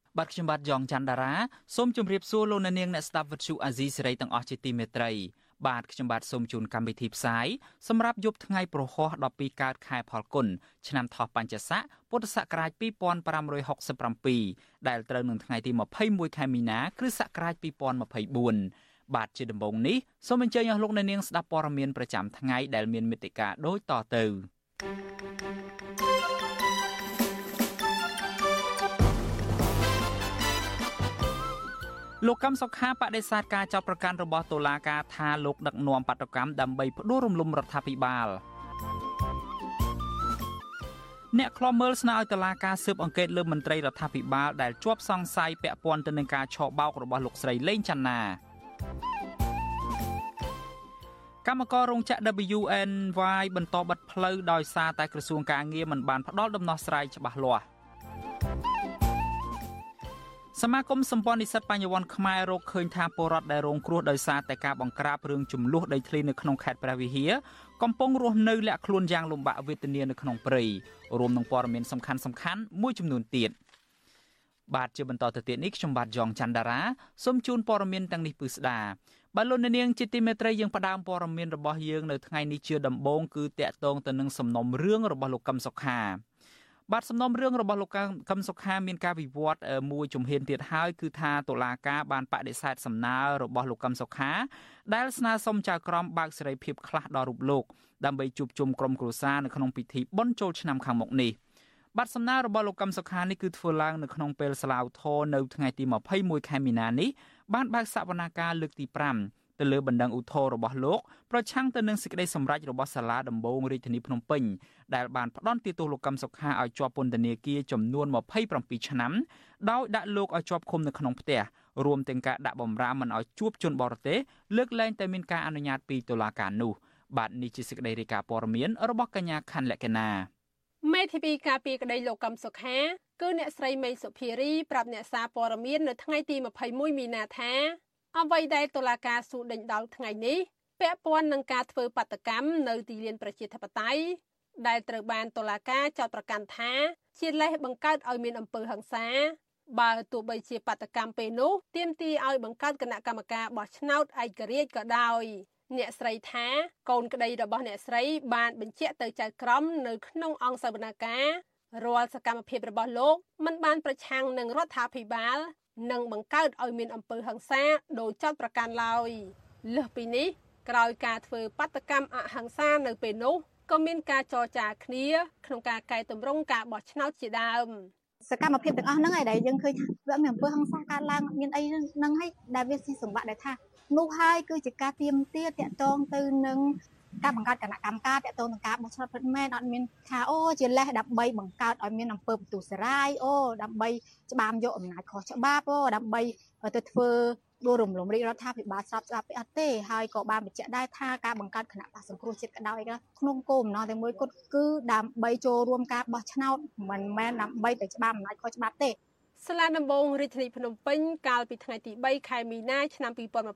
បាទខ្ញុំបាទយ៉ងច័ន្ទតារាសូមជម្រាបសួរលោកអ្នកនាងអ្នកស្ដាប់វិទ្យុអាស៊ីសេរីទាំងអស់ជាទីមេត្រីបាទខ្ញុំបាទសូមជូនកម្មវិធីផ្សាយសម្រាប់យប់ថ្ងៃប្រហោះ12កើតខែផលគុណឆ្នាំថោះបัญចស័កពុទ្ធសករាជ2567ដែលត្រូវនឹងថ្ងៃទី21ខែមីនាគ្រិស្តសករាជ2024បាទជាដំបូងនេះសូមអញ្ជើញអស់លោកអ្នកនាងស្ដាប់ព័ត៌មានប្រចាំថ្ងៃដែលមានមេត្តាដូចតទៅលោកកឹមសុខាបដិសេធការចាប់ប្រកាន់របស់តុលាការថាលោកដឹកនាំបាតុកម្មដើម្បីផ្ដួលរំលំរដ្ឋាភិបាលអ្នកខ្លំមើលស្នើឲ្យតុលាការស៊ើបអង្កេតលើមន្ត្រីរដ្ឋាភិបាលដែលជាប់សង្ស័យពាក់ព័ន្ធទៅនឹងការឆបោករបស់លោកស្រីលេងច័ន្ទណាកម្មកររោងចក្រ WNY បន្តបិទផ្លូវដោយសារតែក្រសួងការងារមិនបានផ្ដល់ដំណោះស្រាយច្បាស់លាស់សមាគមសម្ព័ន្ធនិស្សិតបញ្ញវន្តខ្មែររកឃើញថាពលរដ្ឋដែលរងគ្រោះដោយសារតែការបង្ក្រាបរឿងចំនួនដីធ្លីនៅក្នុងខេត្តព្រះវិហារកំពុងរស់នៅលាក់ខ្លួនយ៉ាងលំបាកវេទនានៅក្នុងព្រៃរួមនឹងព័ត៌មានសំខាន់មួយចំនួនទៀតបាទជាបន្តទៅទៀតនេះខ្ញុំបាទយ៉ងច័ន្ទតារាសូមជូនព័ត៌មានទាំងនេះពឺស្ដាបាទលោកអ្នកនាងជាទីមេត្រីយើងផ្ដើមព័ត៌មានរបស់យើងនៅថ្ងៃនេះជាដំបូងគឺតាក់ទងទៅនឹងសំណុំរឿងរបស់លោកកឹមសុខាបាទសំណុំរឿងរបស់លោកកឹមសុខាមានការវិវត្តមួយជំហានទៀតហើយគឺថាតុលាការបានបដិសេធសំណើរបស់លោកកឹមសុខាដែលស្នើសុំចៅក្រមបើកសេរីភាពខ្លះដល់រូបលោកដើម្បីជួបជុំក្រុមគ្រួសារនៅក្នុងពិធីបុណ្យចូលឆ្នាំខាងមុខនេះបាទសំណើរបស់លោកកឹមសុខានេះគឺធ្វើឡើងនៅក្នុងពេលសាឡាវធរនៅថ្ងៃទី21ខែមីនានេះបានបើកសវនាការលើកទី5ទៅលើបណ្ដឹងឧទ្ធរណ៍របស់លោកប្រឆាំងទៅនឹងសេចក្តីសម្រេចរបស់សាលាដំបងរាជធានីភ្នំពេញដែលបានផ្តន្ទាទោសលោកកឹមសុខាឲ្យជាប់ពន្ធនាគារចំនួន27ឆ្នាំដោយដាក់លោកឲ្យជាប់ឃុំនៅក្នុងផ្ទះរួមទាំងការដាក់បម្រាមមិនឲ្យជួបជនបរទេសលើកលែងតែមានការអនុញ្ញាតពីតុលាការនោះបាទនេះជាសេចក្តីរាយការណ៍ព័ត៌មានរបស់កញ្ញាខណ្ឌលក្ខណាមេធាវីការពីក្តីលោកកឹមសុខាគឺអ្នកស្រីមេសុភារីប្រាប់អ្នកសារព័ត៌មាននៅថ្ងៃទី21មីនាថាអ្វីដែលតុលាការស៊ូដេញដោលថ្ងៃនេះពាក់ព័ន្ធនឹងការធ្វើបាតកម្មនៅទីលានប្រជាធិបតេយ្យដែលត្រូវបានតុលាការចោទប្រកាន់ថាជាលេសបង្កើតឲ្យមានអំពើហិង្សាបើទោះបីជាបាតកម្មពេលនោះទាមទារឲ្យបង្កើតគណៈកម្មការបោះឆ្នោតឯករាជ្យក៏ដោយអ្នកស្រីថាកូនក្តីរបស់អ្នកស្រីបានបញ្ជាក់ទៅចៅក្រមនៅក្នុងអង្គសវនាការរាល់សកម្មភាពរបស់លោកមិនបានប្រឆាំងនឹងរដ្ឋាភិបាលនិងបង្កើតឲ្យមានអំពើហិង្សាដោយចោទប្រកាន់ឡើយលើសពីនេះក្រោយការធ្វើបាតកម្មអហិង្សានៅពេលនោះក៏មានការចរចាគ្នាក្នុងការកែតម្រង់ការបោះឆ្នោតជាដើមសកម្មភាពទាំងអស់ហ្នឹងឯងដែលយើងឃើញវាមានអំពើហិង្សាកើតឡើងមានអីហ្នឹងហើយដែលវាស៊ីសង្វាក់ដែលថានោះហើយគឺជាការទៀមទាតាក់ទងទៅនឹងការបង្កើតគណៈកម្មការតាក់ទងនឹងការបោះឆ្នោតពិតមែនអត់មានថាអូជាលេសដើម្បីបង្កើតឲ្យមានអំពើបន្ទុះសារាយអូដើម្បីច្បាមយកអំណាចខុសច្បាប់អូដើម្បីទៅធ្វើដួលរំលំរាជរដ្ឋាភិបាលស្របច្បាប់ទេអត់ទេហើយក៏បានបញ្ជាក់ដែរថាការបង្កើតគណៈបក្សសង្គ្រោះជាតិក៏ដោយក្នុងគោលបំណងតែមួយគត់គឺដើម្បីចូលរួមការបោះឆ្នោតមិនមែនដើម្បីទៅច្បាមអំណាចខុសច្បាប់ទេសាលាដំបងរាជធានីភ្នំពេញកាលពីថ្ងៃទី3ខែមីនាឆ្នាំ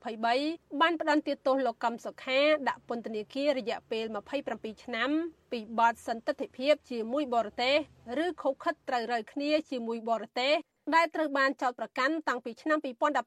2023បានផ្តន្ទាទោសលោកកឹមសុខាដាក់ពន្ធនាគាររយៈពេល27ឆ្នាំពីបទសន្តិទ្ធិភាពជាមួយបរទេសឬខុសខិតត្រូវរើគ្នាជាមួយបរទេសដែលត្រូវបានចោទប្រកាន់តាំងពីឆ្នាំ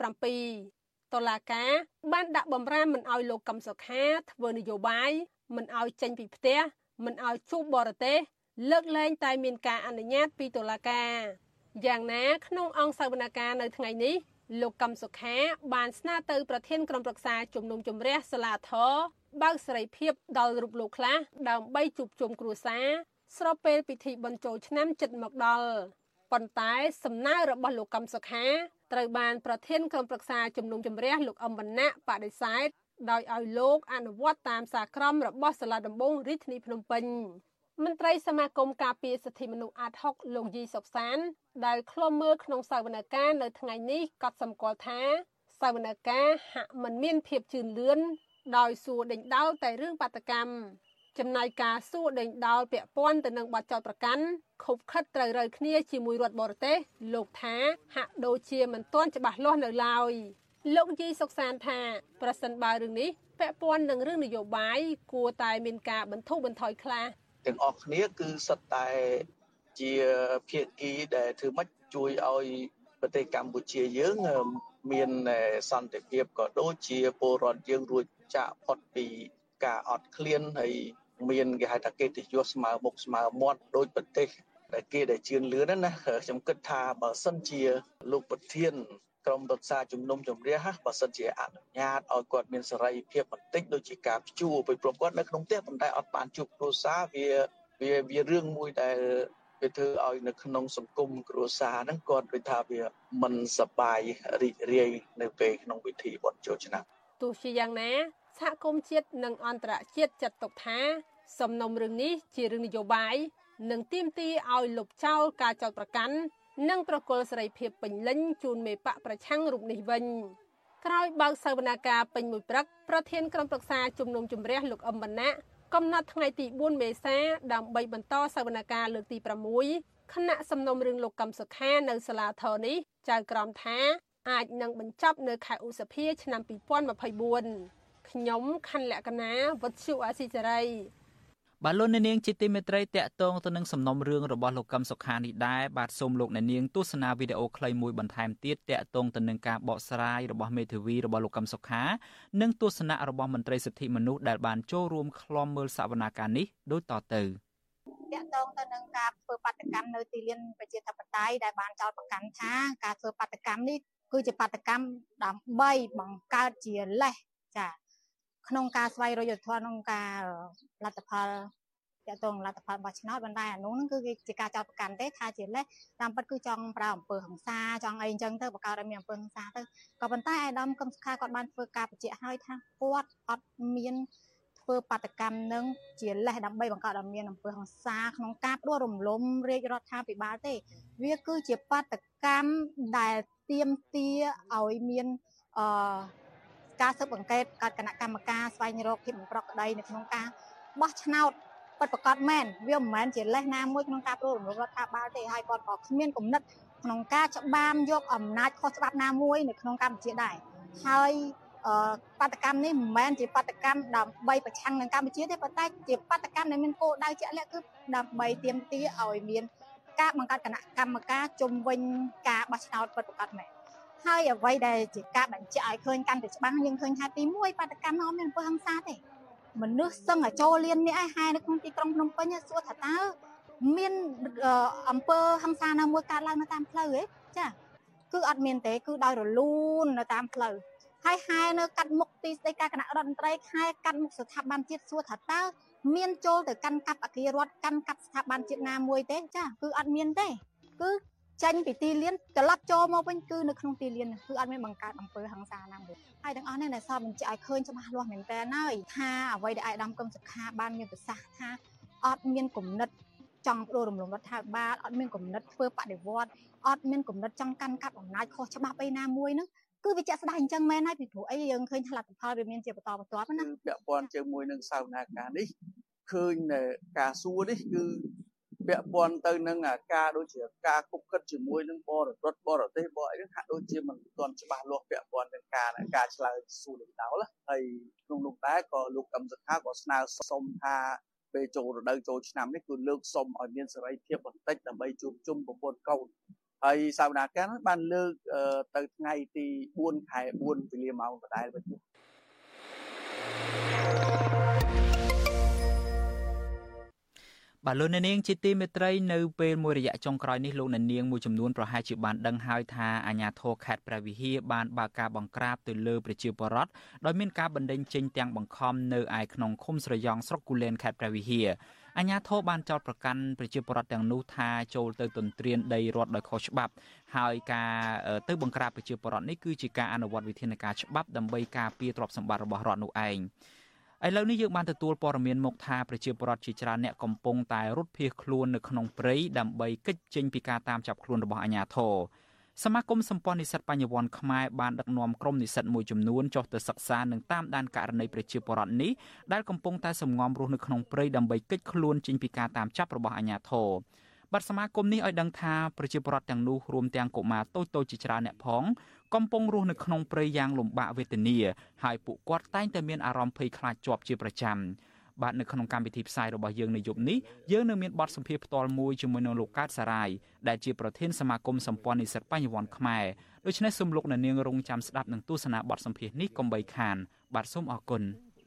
2017តុលាការបានដាក់បម្រាមមិនឲ្យលោកកឹមសុខាធ្វើនយោបាយមិនឲ្យចេញពីផ្ទះមិនឲ្យជួបបរទេសលើកលែងតែមានការអនុញ្ញាតពីតុលាការយ៉ាងណាក្នុងអង្គសវនាការនៅថ្ងៃនេះលោកកឹមសុខាបានស្នើទៅប្រធានក្រុមប្រឹក្សាជំនុំជម្រះសាលាធរបើកសេរីភាពដល់រូបលោកខ្លះដើម្បីជួបជុំគ្រួសារស្របពេលពិធីបុណ្យចូលឆ្នាំជិតមកដល់ប៉ុន្តែសំណើរបស់លោកកឹមសុខាត្រូវបានប្រធានក្រុមប្រឹក្សាជំនុំជម្រះលោកអឹមវណ្ណៈបដិសេធដោយឲ្យលោកអនុវត្តតាមសារក្រមរបស់សាលាដំបងរាជធានីភ្នំពេញមន្ត្រីសមាគមការពារសិទ្ធិមនុស្សអាត6លោកយីសុកសានដែលឃ្លាំមើលក្នុងសវនកម្មនៅថ្ងៃនេះក៏សម្គាល់ថាសវនកម្មហាក់មិនមានភាពជឿនលឿនដោយសួរដេញដោលតែរឿងបាតកម្មចំណែកការសួរដេញដោលពាក់ព័ន្ធទៅនឹងបទចោទប្រកាន់ខុបខិតត្រូវរើគ្នាជាមួយរដ្ឋបរទេសលោកថាហាក់ដូចជាមិនទាន់ច្បាស់លាស់នៅឡើយលោកយីសុកសានថាប្រសិនបើរឿងនេះពាក់ព័ន្ធនឹងរឿងនយោបាយគួរតែមានការបន្ធូរបន្ថយខ្លះទាំងអស់គ្នាគឺសុទ្ធតែជាភាគីដែលធ្វើម៉េចជួយឲ្យប្រទេសកម្ពុជាយើងមានសន្តិភាពក៏ដូចជាពលរដ្ឋយើងរួចចាកផុតពីការអត់ឃ្លានហើយមានគេហៅថាកិត្តិយសស្មើមុខស្មើមាត់ដោយប្រទេសដែលជឿនលឿនណាខ្ញុំគិតថាបើសិនជាលោកប្រធានក្រុមប្រឹក្សាជំនុំជម្រះបើសិនជាអនុញ្ញាតឲ្យគាត់មានសេរីភាពបន្តិចដូចជាការព្យួរពីព្រោះគាត់នៅក្នុងផ្ទះប៉ុន្តែអត់បានជួបគ្រួសារវារឿងមួយដែលវាធ្វើឲ្យនៅក្នុងសង្គមគ្រួសារហ្នឹងគាត់ដូចថាវាមិនសប្បាយរីករាយនៅពេលក្នុងពិធីបុណ្យចូលឆ្នាំទោះជាយ៉ាងណាសហគមន៍ជាតិនិងអន្តរជាតិចាត់ទុកថាសំណុំរឿងនេះជារឿងនយោបាយនិងទាមទារឲ្យលុបចោលការចោទប្រកាន់និងប្រគល់សេរីភាពពេញលេញជូនមេបកប្រឆាំងរូបនេះវិញក្រោយបើកសវនាការពេញមួយព្រឹកប្រធានក្រុមប្រឹក្សាជំនុំជម្រះលោកអឹមវណ្ណៈកំណត់ថ្ងៃទី4មេសាដើម្បីបន្តសវនាការលើកទី6គណៈសំណុំរឿងលោកកឹមសុខានៅសាលាធរនេះចៅក្រមថាអាចនឹងបញ្ចប់នៅខែឧសភាឆ្នាំ2024ខ្ញុំខណ្ឌលក្ខណាវុទ្ធុអាស៊ីសេរីបាទលោកអ្នកនាងជាទីមេត្រីតាក់ទងទៅនឹងសំណុំរឿងរបស់លោកកឹមសុខានេះដែរបាទសូមលោកអ្នកនាងទស្សនាវីដេអូខ្លីមួយបន្ថែមទៀតតាក់ទងទៅនឹងការបកស្រាយរបស់មេធាវីរបស់លោកកឹមសុខានិងទស្សនៈរបស់មន្ត្រីសិទ្ធិមនុស្សដែលបានចូលរួមឃ្លាំមើលសវនាការនេះដូចតទៅតាក់ទងទៅនឹងការធ្វើបាតកម្មនៅទីលានប្រជាធិបតេយ្យដែលបានចោទប្រកាន់ថាការធ្វើបាតកម្មនេះគឺជាបាតកម្មដើម្បីបង្កើតជាលេសចាក្នុងការស្វែងរកយុត្តិធម៌ក្នុងការលទ្ធផលតាក់ទងលទ្ធផលបោះឆ្នោតបណ្ដាអានោះគឺជាការចោទប្រកាន់ទេថាជាលេសតាមពិតគឺចង់ប្រើអំពើហិង្សាចង់អីអញ្ចឹងទៅបង្កើតឲ្យមានអំពើហិង្សាទៅក៏ប៉ុន្តែអាដាមកឹមសុខាគាត់បានធ្វើការបញ្ជាក់ឲ្យថាគាត់អត់មានធ្វើបាតកម្មនឹងជាលេសដើម្បីបង្កើតឲ្យមានអំពើហិង្សាក្នុងការផ្ដួលរំលំរាជរដ្ឋាភិបាលទេវាគឺជាបាតកម្មដែលទាមទារឲ្យមានការស៊ើបអង្កេតកាត់គណៈកម្មការស្វែងរកភាពប្រក្រតីនៅក្នុងការបោះឆ្នោតពិតប្រាកដមែនវាមិនមែនជាលេសណាមួយក្នុងការផ្ដួលរំលំរដ្ឋាភិបាលទេហើយគាត់ក៏គ្មានគំនិតក្នុងការច្បាមយកអំណាចខុសច្បាប់ណាមួយនៅក្នុងកម្ពុជាដែរហើយបាតកម្មនេះមិនមែនជាបាតកម្មដើម្បីប្រឆាំងនឹងកម្ពុជាទេប៉ុន្តែជាបាតកម្មដែលមានគោលដៅជាក់លាក់គឺដើម្បីទាមទារឲ្យមានការបង្កើតគណៈកម្មការជុំវិញការបោះឆ្នោតពិតប្រាកដមែនហើយអ្វីដែលជាការបញ្ជាក់ឲ្យឃើញកាន់តែច្បាស់យើងឃើញថាទី1បាតកម្មនោះមានអំពើហិង្សាទេមនុស្សសឹងតែចូលលៀននេះឯហើយនៅក្នុងទីក្រុងភ្នំពេញសួរថាតើមានអំពើហិង្សាណាមួយកើតឡើងនៅតាមផ្លូវទេចាគឺអត់មានទេគឺដោយរលូននៅតាមផ្លូវហើយនៅកាត់មុខទីស្តីការគណៈរដ្ឋមន្ត្រីហើយកាត់មុខស្ថាប័នជាតិសួរថាតើមានចូលទៅកាន់កាប់អគាររដ្ឋកាន់កាប់ស្ថាប័នជាតិណាមួយទេចាគឺអត់មានទេគឺចេញពីទីលានត្រឡប់ចូលមកវិញគឺនៅក្នុងទីលានគឺអត់មានបង្កើតអំពើហិង្សាណាមួយហើយទាំងអស់នេះដែលសពបញ្ជាក់ឲ្យឃើញច្បាស់លាស់មែនតើហើយថាអ្វីដែលអាយដាមកឹមសុខាបានមានប្រសាសន៍ថាអត់មានគំនិតចង់ផ្ដួលរំលំរដ្ឋាភិបាលអត់មានគំនិតធ្វើបដិវត្តអត់មានគំនិតចង់កាន់កាប់អំណាចខុសច្បាប់អីណាមួយហ្នឹងគឺវាជាក់ស្ដែងអញ្ចឹងមែនហើយពីព្រោះអីយើងឃើញថាលទ្ធផលវាមានជាបន្តបន្ទាប់ណាពាក់ព័ន្ធជាមួយនឹងសវនាការនេះឃើញការសួរនេះគឺពាក់ព័ន្ធទៅនឹងការដូចជាការគប់គិតជាមួយនឹងបរិបទបរទេសបរអីហ្នឹងហាក់ដូចជាមិនទាន់ច្បាស់លាស់ពាក់ព័ន្ធនឹងការឆ្លើយសួរនេះដល់ហើយក្នុងនោះដែរក៏លោកកឹមសុខាក៏ស្នើសុំថាពេលចូលរដូវចូលឆ្នាំនេះគឺលើកសុំឲ្យមានសេរីភាពបន្តិចដើម្បីជួបជុំប្រពន្ធកូនហើយសវនាការនោះបានលើកទៅថ្ងៃទី4ខែ4វេលាម៉ោងដដែលវិញបាទលោកអ្នកនាងជាទីមេត្រីនៅពេលមួយរយៈចុងក្រោយនេះលោកអ្នកនាងមួយចំនួនប្រហែលជាបានដឹងហើយថាអាជ្ញាធរខេត្តព្រះវិហារបានបើកការបង្ក្រាបទៅលើប្រជាពលរដ្ឋដោយមានការបណ្តេញចេញទាំងបង្ខំនៅឯក្នុងឃុំស្រយ៉ង់ស្រុកគូលែនខេត្តព្រះវិហារអាជ្ញាធរបានចោទប្រកាន់ប្រជាពលរដ្ឋទាំងនោះថាចូលទៅទន្ទ្រានដីរដ្ឋដោយខុសច្បាប់ហើយការទៅបង្ក្រាបប្រជាពលរដ្ឋនេះគឺជាការអនុវត្តវិធានការច្បាប់ដើម្បីការពារទ្រព្យសម្បត្តិរបស់រដ្ឋនោះឯងឥឡូវនេះយើងបានទទួលព័ត៌មានមកថាប្រជាពលរដ្ឋជាច្រើនអ្នកកំពុងតែរត់ភៀសខ្លួននៅក្នុងព្រៃដើម្បីគេចចេញពីការតាមចាប់ខ្លួនរបស់អាជ្ញាធរសមាគមសម្ព័ន្ធនិស្សិតបញ្ញវន្តខ្មែរបានដឹកនាំក្រុមនិស្សិតមួយចំនួនចុះទៅសិក្សានិងតាមដានករណីប្រជាពលរដ្ឋនេះដែលកំពុងតែសម្ងំរស់នៅក្នុងព្រៃដើម្បីគេចខ្លួនចេញពីការតាមចាប់របស់អាជ្ញាធរបាទសមាគមនេះឲ្យដឹងថាប្រជាពលរដ្ឋទាំងនោះរួមទាំងកុមារតូចៗជាច្រើនអ្នកផងកំពុងរស់នៅក្នុងព្រៃយ៉ាងលំបាកវេទនាហើយពួកគាត់តែងតែមានអារម្មណ៍ភ័យខ្លាចជាប់ជាប្រចាំបាទនៅក្នុងកម្មវិធីផ្សាយរបស់យើងនៅយប់នេះយើងនឹងមានបទសម្ភាសន៍ផ្ទាល់មួយជាមួយនឹងលោកកើតសារាយដែលជាប្រធានសមាគមសម្ព័ន្ធនិស្សិតបញ្ញវន្តខ្មែរដូច្នេះសូមលោកអ្នកនាងរងចាំស្ដាប់និងទស្សនាបទសម្ភាសន៍នេះកុំបីខានបាទសូមអរគុណ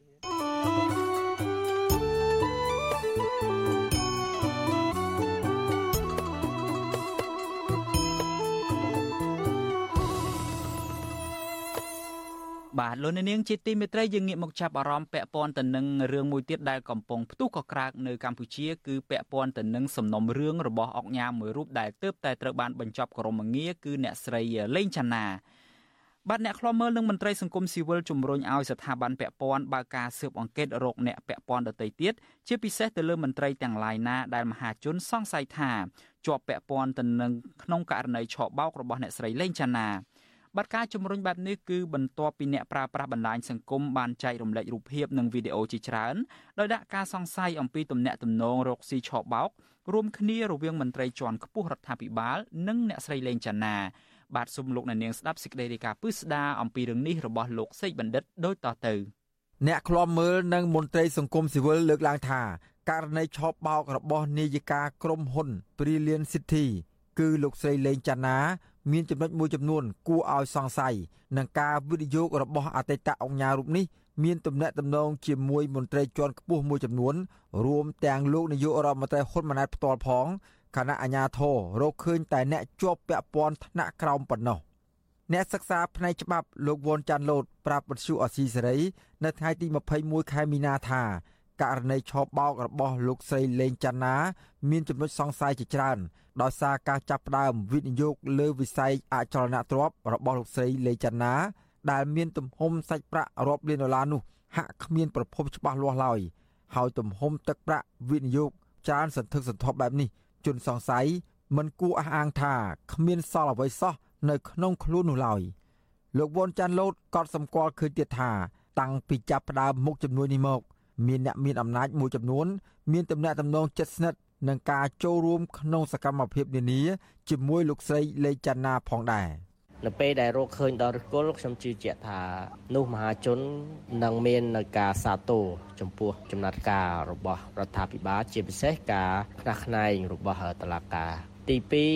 បាទលោកអ្នកនាងជាទីមេត្រីយើងងាកមកចាប់អារម្មណ៍ពាក់ព័ន្ធទៅនឹងរឿងមួយទៀតដែលកំពុងផ្ទុះកក្រើកនៅកម្ពុជាគឺពាក់ព័ន្ធទៅនឹងសំណុំរឿងរបស់អង្គការមួយរូបដែលទើបតែត្រូវបានបញ្ចប់ក្រមងារគឺអ្នកស្រីលេងចាណាបាទអ្នកខ្លាំមើលនឹងមន្ត្រីសង្គមស៊ីវិលជំរុញឲ្យស្ថាប័នពាក់ព័ន្ធបើកការស៊ើបអង្កេតរកអ្នកពាក់ព័ន្ធដទៃទៀតជាពិសេសទៅលើមន្ត្រីទាំងឡាយណាដែលមហាជនសង្ស័យថាជាប់ពាក់ព័ន្ធទៅនឹងក្នុងករណីឆបោករបស់អ្នកស្រីលេងចាណាបាទការជំរុញបែបនេះគឺបន្ទាប់ពីអ្នកប្រើប្រាស់បណ្ដាញសង្គមបានចែករំលែករូបភាពនិងវីដេអូជាច្រើនដោយដាក់ការសង្ស័យអំពីទំនាក់ទំនងរកស៊ីឆបោករួមគ្នារវាងមន្ត្រីជាន់ខ្ពស់រដ្ឋាភិបាលនិងអ្នកស្រីលេងចាណាបាទសូមលោកអ្នកនាងស្ដាប់សេចក្តីរាយការណ៍ពិស្ដារអំពីរឿងនេះរបស់លោកសេកបណ្ឌិតដូចតទៅអ្នកឃ្លាំមើលនិងមន្ត្រីសង្គមស៊ីវិលលើកឡើងថាករណីឆបោករបស់នាយិកាក្រុមហ៊ុន Brilliant City គឺលោកស្រីលេងចាណាមានចំណុចមួយចំនួនគួរឲ្យសង្ស័យនឹងការវិនិយោគរបស់អតីតអង្គការរូបនេះមានទំនាក់ទំនងជាមួយមន្ត្រីជាន់ខ្ពស់មួយចំនួនរួមទាំងលោកនាយករដ្ឋមន្ត្រីហ៊ុនម៉ាណែតផ្ទាល់ផងគណៈអាជ្ញាធររកឃើញតែអ្នកជាប់ពាក់ព័ន្ធថ្នាក់ក្រោមប៉ុណ្ណោះអ្នកសិក្សាផ្នែកច្បាប់លោកវ៉ុនចាន់ឡូតប្រាប់វិទ្យុអស៊ីសេរីនៅថ្ងៃទី21ខែមីនាថាករណីឆបោករបស់លោកស្រីលេងចាណាមានចំណុចសង្ស័យជាច្រើនដោយសារការចាប់ផ្ដើមវិនិយោគលើវិស័យអចលនទ្រព្យរបស់លោកស្រីលេងចាណាដែលមានទំហំសាច់ប្រាក់រាប់លានដុល្លារនោះហាក់គ្មានប្រភពច្បាស់លាស់ឡើយហើយទំហំទឹកប្រាក់វិនិយោគច្រើនសន្ធឹកសន្ធាប់បែបនេះជនសង្ស័យមិនគួរអះអាងថាគ្មានសល់អ្វីសោះនៅក្នុងខ្លួននោះឡើយលោកវ៉ុនចាន់ឡូតក៏សម្គាល់ឃើញទៀតថាតាំងពីចាប់ផ្ដើមមុខចំនួននេះមកមានអ្នកមានអំណាចមួយចំនួនមានទំនាក់ទំនងជិតស្និទ្ធនឹងការចូលរួមក្នុងសកម្មភាពនានាជាមួយលោកស្រីលេងចាណាផងដែរនៅពេលដែលរកឃើញដល់ឫសគល់ខ្ញុំជឿជាក់ថានោះមហាជននឹងមាននៅការសាទរចំពោះចំណាត់ការរបស់រដ្ឋាភិបាលជាពិសេសការខ្នះខ្នែងរបស់តុលាការទី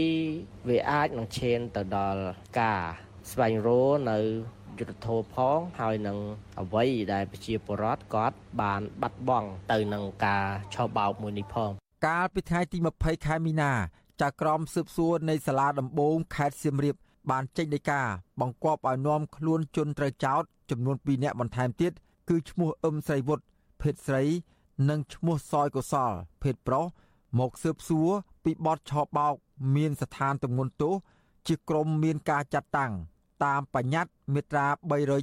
2វាអាចនឹងឈានទៅដល់ការស្វែងរកនៅយុទ្ធធម៌ផងហើយនឹងអ្វីដែលប្រជាពលរដ្ឋគាត់បានបាត់បង់ទៅនឹងការឆបោកមួយនេះផងកាលពីថ្ងៃទី20ខែមីនាចៅក្រមស៊ើបសួរនៃសាលាដំបងខេត្តសៀមរាបបានចេញដីកាបង្គាប់ឲ្យនាំខ្លួនជនត្រូវចោទចំនួន2នាក់បន្ថែមទៀតគឺឈ្មោះអឹមស្រីវុឌ្ឍភេទស្រីនិងឈ្មោះសយកុសលភេទប្រុសមកស៊ើបសួរពីបទឆបោកមានស្ថានទម្ងន់ទោសជាក្រុមមានការចាត់តាំងតាមបញ្ញត្តិមាត្រា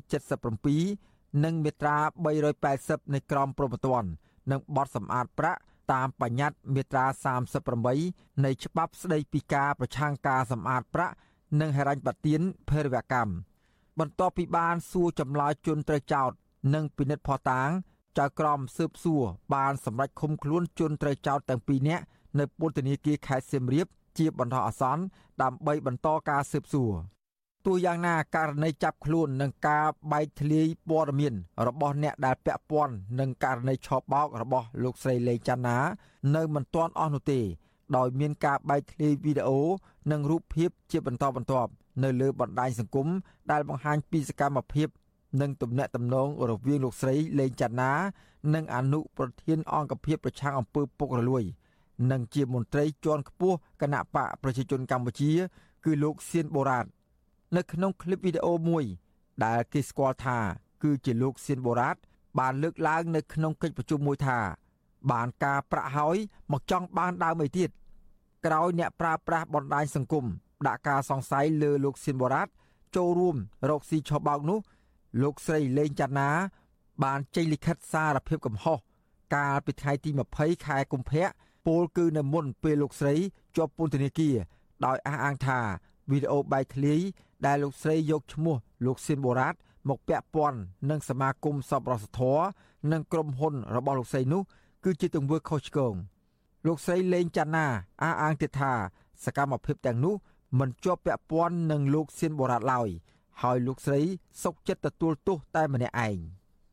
377និងមាត្រា380នៃក្រមព្រហ្មទណ្ឌនិងបទសម្អាតប្រាក់តាមបញ្ញត្តិមាត្រា38នៃច្បាប់ស្តីពីការប្រឆាំងការសម្អាតប្រាក់និងហិរញ្ញប្បទានភេរវកម្មបន្ទាប់ពីបានសួរចម្លើយជនត្រូវចោទនិងពិនិត្យភស្តុតាងចៅក្រមស៊ើបសួរបានសម្រេចឃុំខ្លួនជនត្រូវចោទទាំង2នាក់នៅពន្ធនាគារខេត្តសៀមរាបជាបណ្ដោះអាសន្នដើម្បីបន្តការស៊ើបសួរទោះយ៉ាងណាករណីចាប់ខ្លួននិងការបែកធ្លាយព័ត៌មានរបស់អ្នកដែលពាក់ព័ន្ធនឹងករណីឆបោករបស់លោកស្រីលេងចាណានៅមិនទាន់អស់នោះទេដោយមានការបែកធ្លាយវីដេអូនិងរូបភាពជាបន្តបន្ទាប់នៅលើបណ្ដាញសង្គមដែលបង្ហាញពីសកម្មភាពនិងទំនាក់ទំនងរវាងលោកស្រីលេងចាណានិងអនុប្រធានអង្គភិបប្រឆាំងអំពើពុករលួយនិងជាមន្ត្រីជាន់ខ្ពស់គណៈបកប្រជាជនកម្ពុជាគឺលោកសៀនបូរ៉ាតនៅក្នុងคลิปវីដេអូមួយដែលគេស្គាល់ថាគឺជាលោកសៀនបូរ៉ាតបានលើកឡើងនៅក្នុងកិច្ចប្រជុំមួយថាបានការប្រាក់ហើយមកចង់បានដើមអីទៀតក្រោយអ្នកប្រើប្រាស់បណ្ដាញសង្គមដាក់ការសង្ស័យលើលោកសៀនបូរ៉ាតចូលរួមរកស៊ីឆបោកនោះលោកស្រីលេងចាណាបានចេញលិខិតសារភាពកំហុសកាលពីថ្ងៃទី20ខែកុម្ភៈពោលគឺនៅមុនពេលលោកស្រីជាប់ពន្ធនាគារដោយអះអាងថាវីដេអូបែកធ្លាយដែលលោកស្រីយកឈ្មោះលោកសៀនបូរ៉ាតមកពាក់ព័ន្ធនឹងសមាគមសប្បុរសធម៌និងក្រុមហ៊ុនរបស់លោកស្រីនោះគឺជាទង្វើខុសឆ្គងលោកស្រីលេងចាណាអះអាងទៀតថាសកម្មភាពទាំងនោះមិនជាប់ពាក់ព័ន្ធនឹងលោកសៀនបូរ៉ាតឡើយហើយលោកស្រីសុខចិត្តទទួលទោសតែម្នាក់ឯង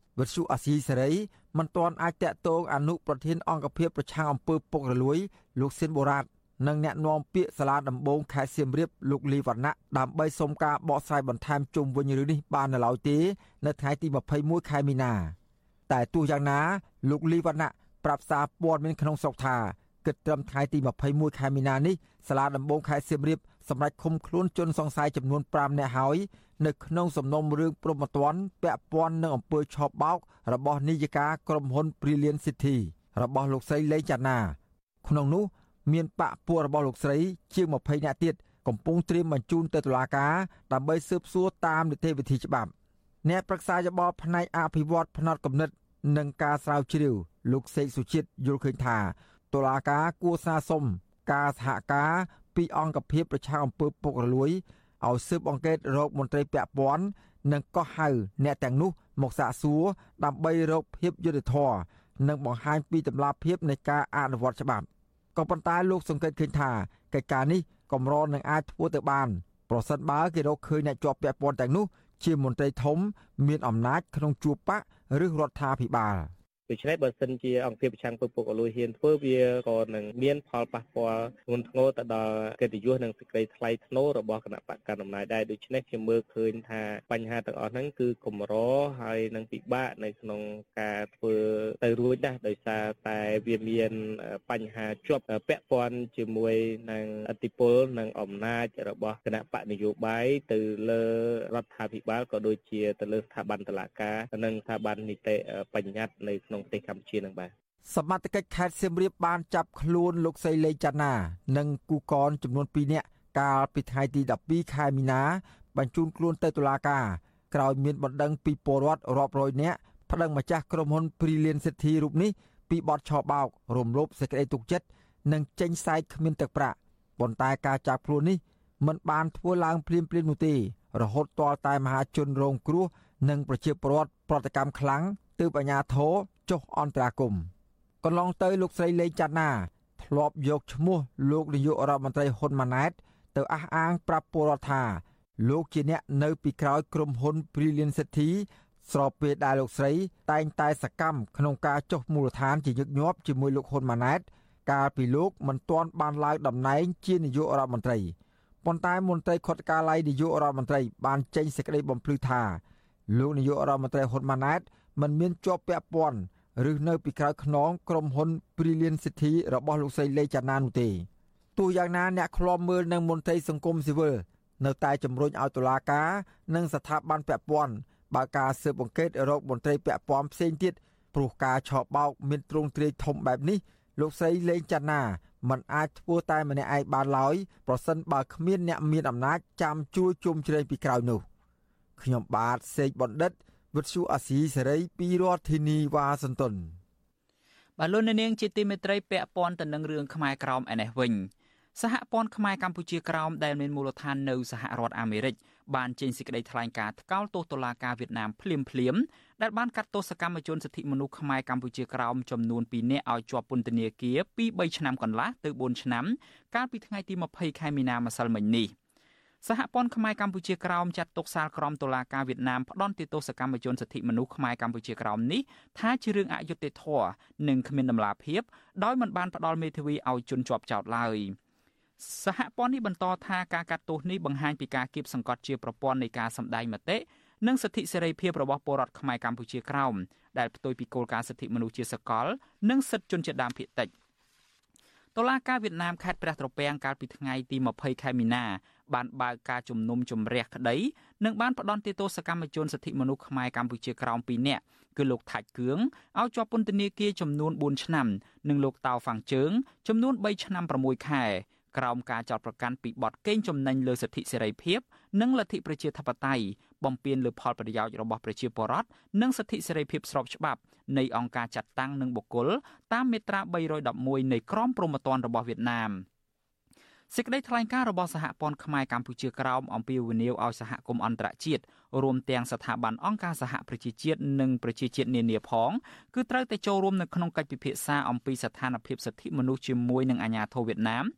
វិទ្យុអាស៊ីសេរីមិនទាន់អាចតាក់ទងអនុប្រធានអង្គភិបប្រឆាំងអំពើពុករលួយលោកស៊ិនបូរ៉ាតនិងអ្នកនាំពាក្យសាលាដំបងខេត្តសៀមរាបលោកលីវណ្ណៈដើម្បីសុំការបកស្រាយបន្ថែមជុំវិញរឿងនេះបាននៅឡើយទេនៅថ្ងៃទី21ខែមីនាតែទោះយ៉ាងណាលោកលីវណ្ណៈប្រាប់សារព័ត៌មានក្នុងស្រុកថាគិតត្រឹមថ្ងៃទី21ខែមីនានេះសាលាដំបងខេត្តសៀមរាបសម្រេចឃុំខ្លួនជនសង្ស័យចំនួន5នាក់ហើយនៅក្នុងសំណុំរឿងព្រហ្មទណ្ឌពាក់ព័ន្ធនឹងអំពើឆោបបោករបស់នាយិកាក្រុមហ៊ុន Brilliant City របស់លោកស្រីលេងចាណាក្នុងនោះមានបកពួករបស់លោកស្រីជាង20នាក់ទៀតកំពុងត្រៀមបញ្ជូនទៅតុលាការដើម្បីស៊ើបសួរតាមនីតិវិធីច្បាប់អ្នកប្រឹក្សាយោបល់ផ្នែកអភិវឌ្ឍផ្នត់គំនិតនិងការស្រាវជ្រាវលោកសេកសុជាតិយល់ឃើញថាតុលាការគួរស្នើសុំការសហការពីអង្គភាពប្រឆាំងអំពើពុករលួយឲ្យស៊ើបអង្កេតរកមន្ត្រីពាក់ព័ន្ធនិងកោះហៅអ្នកទាំងនោះមកសាកសួរដើម្បីរកភាពយុត្តិធម៌និងបង្ហាញពីតម្លាភាពនៃការអនុវត្តច្បាប់ក៏ប៉ុន្តែលោកសង្កេតឃើញថាកិច្ចការនេះកម្រនឹងអាចធ្វើទៅបានប្រសិនបើគេរកឃើញអ្នកជាប់ពាក់ព័ន្ធទាំងនោះជាមន្ត្រីធំមានអំណាចក្នុងជួរបកឬរដ្ឋាភិបាលដូច្នេះបើសិនជាអង្គភាពប្រឆាំងពុករលួយហ៊ានធ្វើវាក៏នឹងមានផលប៉ះពាល់ធ្ងន់ធ្ងរទៅដល់កិត្តិយសនិងសេចក្តីថ្លៃថ្នូររបស់គណៈបកកណ្ដាលអំណាចដែរដូច្នេះខ្ញុំមើលឃើញថាបញ្ហាទាំងអស់ហ្នឹងគឺកម្រហើយនឹងពិបាកនៅក្នុងការធ្វើទៅរួចដែរដោយសារតែវាមានបញ្ហាជាប់ពាក់ព័ន្ធជាមួយនឹងឥទ្ធិពលនិងអំណាចរបស់គណៈបកនយោបាយទៅលើរដ្ឋាភិបាលក៏ដូចជាទៅលើស្ថាប័នតុលាការនិងស្ថាប័ននីតិបញ្ញត្តិនៅក្នុងប្រទេសកម្ពុជានឹងបាទសមត្ថកិច្ចខេត្តសៀមរាបបានចាប់ខ្លួនលោកស្រីលេងចាណានិងគូកនចំនួន2នាក់កាលពីថ្ងៃទី12ខែមីនាបញ្ជូនខ្លួនទៅតុលាការក្រោយមានបណ្ដឹងពីពលរដ្ឋរាប់រយនាក់ប្តឹងម្ចាស់ក្រុមហ៊ុន Brilliant City រូបនេះពីបទឆបោករំលោភសេចក្តីទុកចិត្តនិងចេញសាយគ្មានទឹកប្រាក់ប៉ុន្តែការចាប់ខ្លួននេះមិនបានធ្វើឡើងភ្លាមៗនោះទេរហូតទាល់តែមហាជនរងគ្រោះនិងប្រជាពលរដ្ឋប្រតិកម្មខ្លាំងទើបអាជ្ញាធរចុះអន្តរាគមន៍កន្លងទៅលោកស្រីលេងចាណាធ្លាប់យកឈ្មោះលោកនាយករដ្ឋមន្ត្រីហ៊ុនម៉ាណែតទៅអះអាងប្រាប់ពលរដ្ឋថាលោកជាអ្នកនៅពីក្រោយក្រុមហ៊ុន Brilliant City ស្របពេលដែលលោកស្រីតែងតែសកម្មក្នុងការចុះមូលដ្ឋានជាញឹកញាប់ជាមួយលោកហ៊ុនម៉ាណែតកាលពីលោកមិនទាន់បានឡើងតំណែងជានាយករដ្ឋមន្ត្រីប៉ុន្តែមន្ត្រីខុទ្ទកាល័យនាយករដ្ឋមន្ត្រីបានចេញសេចក្តីបំភ្លឺថាលោកនាយករដ្ឋមន្ត្រីហ៊ុនម៉ាណែតមិនមានជាប់ពាក់ព័ន្ធឬនៅពីក្រោយខ្នងក្រុមហ៊ុន Brilliant City របស់លោកស្រីលេងចាណានោះទេទោះយ៉ាងណាអ្នកឃ្លាំមើលនិងមន្ត្រីសង្គមស៊ីវិលនៅតែជំរុញឲ្យតុលាការនិងស្ថាប័នពាក់ព័ន្ធបើកការស៊ើបអង្កេតរកមន្ត្រីពាក់ព័ន្ធផ្សេងទៀតព្រោះការឆបោកមានទ្រង់ទ្រាយធំបែបនេះលោកស្រីលេងចាណាមិនអាចធ្វើតែម្នាក់ឯងបានឡើយប្រសិនបើគ្មានអ្នកមានអំណាចចាំជួយជុំជ្រែងពីក្រោយនោះខ្ញុំបាទសេកបណ្ឌិតវិទ្យុអាស៊ីសេរីពីរដ្ឋធានីវ៉ាស៊ីនតោនបាទលោកនាងជាទីមេត្រីពាក់ព័ន្ធទៅនឹងរឿងខ្មែរក្រោមឯនេះវិញសហព័ន្ធខ្មែរកម្ពុជាក្រោមដែលមានមូលដ្ឋាននៅសហរដ្ឋអាមេរិកបានចេញសេចក្តីថ្លែងការណ៍ថ្កោលទោសតុលាការវៀតណាមភ្លាមដែលបានកាត់ទោសកម្មជនសិទ្ធិមនុស្សខ្មែរកម្ពុជាក្រោមចំនួន2នាក់ឲ្យជាប់ពន្ធនាគារពី3ឆ្នាំកន្លះទៅ4ឆ្នាំកាលពីថ្ងៃទី20ខែមីនាម្សិលមិញនេះសហព័ន្ធខ្មែរកម្ពុជាក្រោមចាត់ទុកសាលក្រមតុលាការវៀតណាមផ្ដន្ទាទោសកម្មជនសិទ្ធិមនុស្សខ្មែរកម្ពុជាក្រោមនេះថាជារឿងអយុត្តិធម៌និងគ្មានតម្លាភាពដោយមិនបានផ្ដល់មេធាវីឲ្យជន់ជាប់ចោទឡើយសហព័ន្ធនេះបន្តថាការកាត់ទោសនេះបង្ហាញពីការគៀបសង្កត់ជាប្រព័ន្ធនៃការសម្ដែងមតិនិងសិទ្ធិសេរីភាពរបស់ពលរដ្ឋខ្មែរកម្ពុជាក្រោមដែលផ្ទុយពីគោលការណ៍សិទ្ធិមនុស្សជាសកលនិងសិទ្ធិជនជាតិដើមភាគតិចតុលាការវៀតណាមខេត្តព្រះត្រពាំងកាលពីថ្ងៃទី20ខែមីនាបានបើកការជំនុំជម្រះក្តីនិងបានផ្ដន្ទាទោសកម្មជនសិទ្ធិមនុស្សខ្មែរកម្ពុជាក្រោម2នាក់គឺលោកថាច់គឿងឲ្យជាប់ពន្ធនាគារចំនួន4ឆ្នាំនិងលោកតៅហ្វាំងជើងចំនួន3ឆ្នាំ6ខែក្រោមការចោទប្រកាន់ពីបទកេងចំណេញលើសិទ្ធិសេរីភាពនិងលទ្ធិប្រជាធិបតេយ្យបំពានលើផលប្រយោជន៍របស់ប្រជាពលរដ្ឋនិងសិទ្ធិសេរីភាពស្របច្បាប់នៃអង្គការចាត់តាំងនិងបុគ្គលតាមមាត្រា311នៃក្រមព្រហ្មទណ្ឌរបស់វៀតណាមសេចក្តីថ្លែងការណ៍របស់សហព័ន្ធខ្មែរកម្ពុជាក្រោមអំពាវនាវឲ្យសហគមន៍អន្តរជាតិរួមទាំងស្ថាប័នអង្គការសហប្រជាជាតិនិងប្រជាជាតិនានាផងគឺត្រូវតែចូលរួមនៅក្នុងកិច្ចពិភាក្សាអំពីស្ថានភាពសិទ្ធិមនុស្សជាមួយនឹងអាជ្ញាធរវៀតណាម